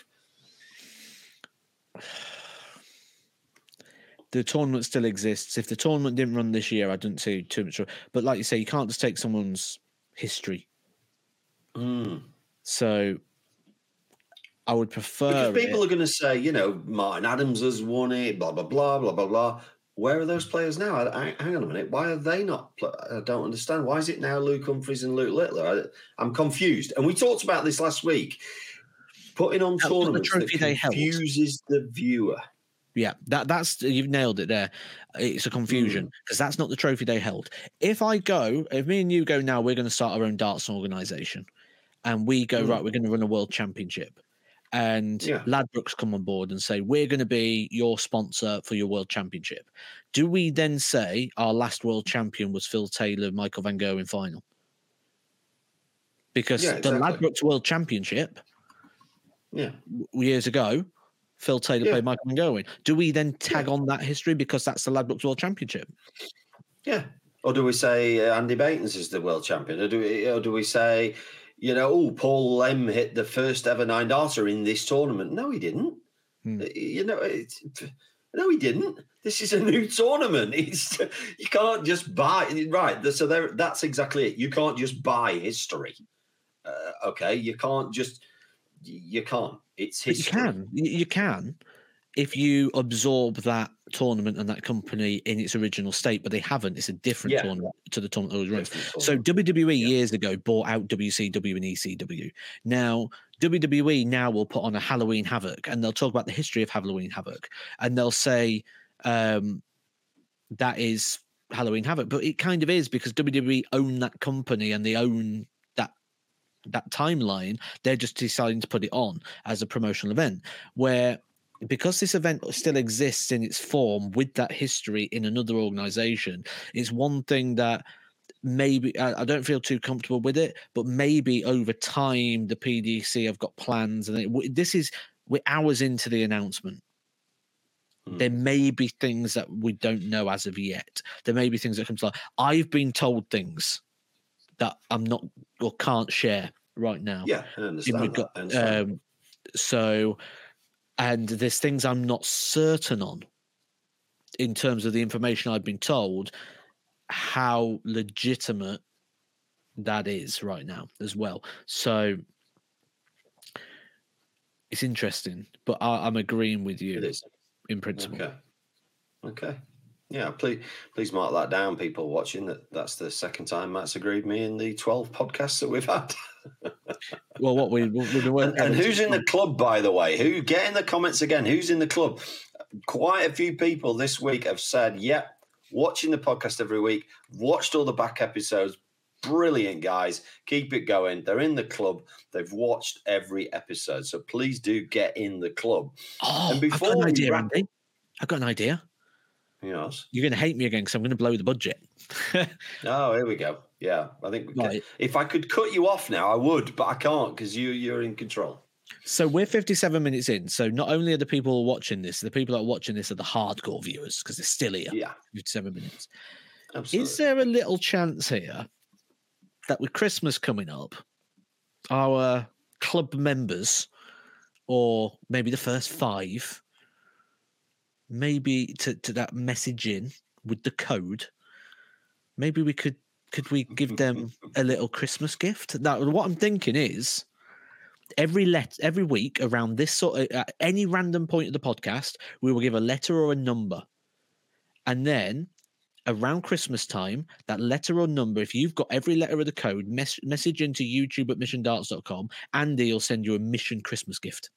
The tournament still exists. If the tournament didn't run this year, I don't see too much. But like you say, you can't just take someone's history. Mm. So I would prefer. Because people it. are going to say, you know, Martin Adams has won it, blah, blah, blah, blah, blah, blah. Where are those players now? I, I, hang on a minute. Why are they not? I don't understand. Why is it now Luke Humphries and Luke Littler? I, I'm confused. And we talked about this last week. Putting on that tournaments the that confuses the viewer. Yeah, that that's you've nailed it there. It's a confusion because mm. that's not the trophy they held. If I go, if me and you go now, we're going to start our own darts organization, and we go mm. right. We're going to run a world championship, and yeah. Ladbrokes come on board and say we're going to be your sponsor for your world championship. Do we then say our last world champion was Phil Taylor, Michael Van Gogh in final? Because yeah, exactly. the Ladbrokes World Championship, yeah, years ago. Phil Taylor yeah. played Michael Van Gogh in. Do we then tag yeah. on that history because that's the Ladbrokes World Championship? Yeah. Or do we say uh, Andy Baitons is the world champion? Or do we, or do we say, you know, oh, Paul Lem hit the first ever nine darter in this tournament? No, he didn't. Hmm. You know, it's, no, he didn't. This is a new tournament. It's, you can't just buy right. So there, that's exactly it. You can't just buy history. Uh, okay, you can't just. You can't. It's history. But you can. You can if you absorb that tournament and that company in its original state, but they haven't. It's a different yeah. tournament to the tournament that was run. So W W E yeah. years ago bought out W C W and E C W. Now W W E now will put on a Halloween Havoc, and they'll talk about the history of Halloween Havoc, and they'll say um, that is Halloween Havoc, but it kind of is because W W E own that company and they own that timeline. They're just deciding to put it on as a promotional event where, because this event still exists in its form with that history in another organization, it's one thing that maybe I, I don't feel too comfortable with it, but maybe over time the P D C have got plans, and it, this is we're hours into the announcement. Hmm. There may be things that we don't know as of yet. There may be things that come to light. I've been told things that I'm not or can't share right now. Yeah, I understand. That. I understand. Um, so, and there's things I'm not certain on in terms of the information I've been told, how legitimate that is right now as well. So it's interesting, but I, I'm agreeing with you it is. in principle. Okay. Okay. Yeah, please, please mark that down, people watching. That that's the second time Matt's agreed with me in the twelve podcasts that we've had. Well, what we we've been and, and who's in the club, by the way? Who get in the comments again? Who's in the club? Quite a few people this week have said, "Yep, yeah, watching the podcast every week, watched all the back episodes. Brilliant, guys. Keep it going. They're in the club. They've watched every episode. So please do get in the club." Oh, and before I've got an idea, wrap- Andy. I've got an idea. Yes. You're going to hate me again because I'm going to blow the budget. Oh, here we go. Yeah, I think we right. if I could cut you off now, I would, but I can't because you, you're in control. So we're fifty-seven minutes in. So not only are the people watching this, the people that are watching this are the hardcore viewers because they're still here. Yeah. fifty-seven minutes. Absolutely. Is there a little chance here that with Christmas coming up, our club members, or maybe the first five, maybe to, to that message in with the code, maybe we could could we give them a little Christmas gift? Now, what I'm thinking is every let every week around this sort of at any random point of the podcast, we will give a letter or a number, and then around Christmas time, that letter or number, if you've got every letter of the code, mes- message into YouTube at mission darts dot com. Andy will send you a Mission Christmas gift.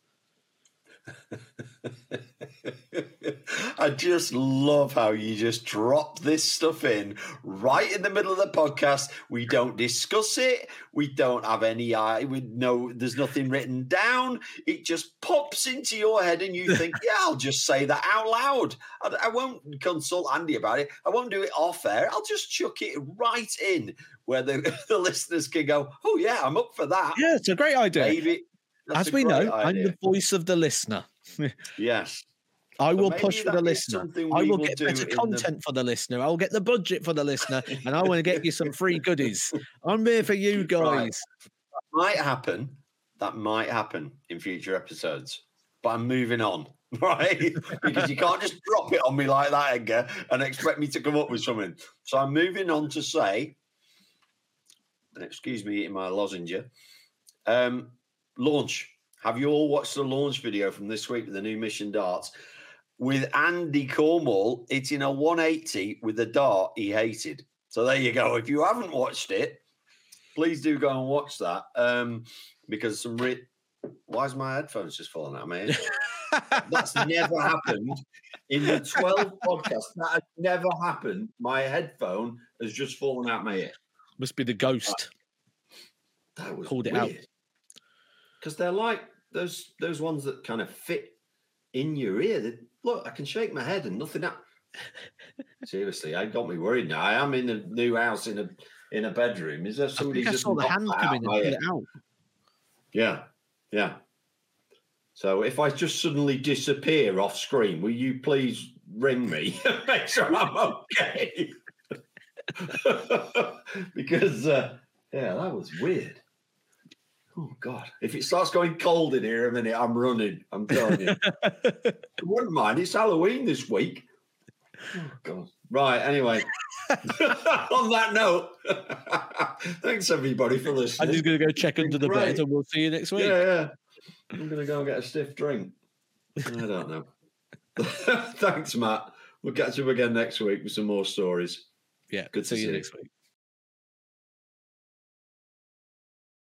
I just love how you just drop this stuff in right in the middle of the podcast. We don't discuss it. We don't have any eye. We know there's nothing written down. It just pops into your head and you think, yeah, I'll just say that out loud. I, I won't consult Andy about it. I won't do it off air. I'll just chuck it right in where the, the listeners can go, oh, yeah, I'm up for that. Yeah, it's a great idea. Maybe. That's As we know, idea. I'm the voice of the listener. Yes. I will push for the listener. I will get better content the... for the listener. I'll get the budget for the listener, and I want to get you some free goodies. I'm here for you guys. Right. That might happen. That might happen in future episodes. But I'm moving on, right? Because you can't just drop it on me like that, Edgar, and expect me to come up with something. So I'm moving on to say, and excuse me eating my lozenge, um, launch. Have you all watched the launch video from this week with the new Mission Darts with Andy Cornwall hitting a one eighty with a dart he hated? So there you go. If you haven't watched it, please do go and watch that. Um, because some re- why is my headphones just falling out of my head? That's never happened in the twelve podcasts. That has never happened. My headphone has just fallen out my ear. Must be the ghost. That was pulled weird. it out. Because they're like those those ones that kind of fit in your ear. They, look, I can shake my head and nothing happens. Seriously, I got me worried now. I am in a new house in a in a bedroom. Is there somebody I just saw the hand come in and pull it out? Yeah, yeah. So if I just suddenly disappear off screen, will you please ring me and make sure I'm okay? Because uh, yeah, that was weird. Oh God! If it starts going cold in here in a minute, I'm running. I'm telling you. I wouldn't mind. It's Halloween this week. Oh God! Right. Anyway, on that note, thanks everybody for listening. I'm just going to go check under the great. bed, and we'll see you next week. Yeah, yeah. I'm going to go and get a stiff drink. I don't know. Thanks, Matt. We'll catch up again next week with some more stories. Yeah. Good to see you see next week.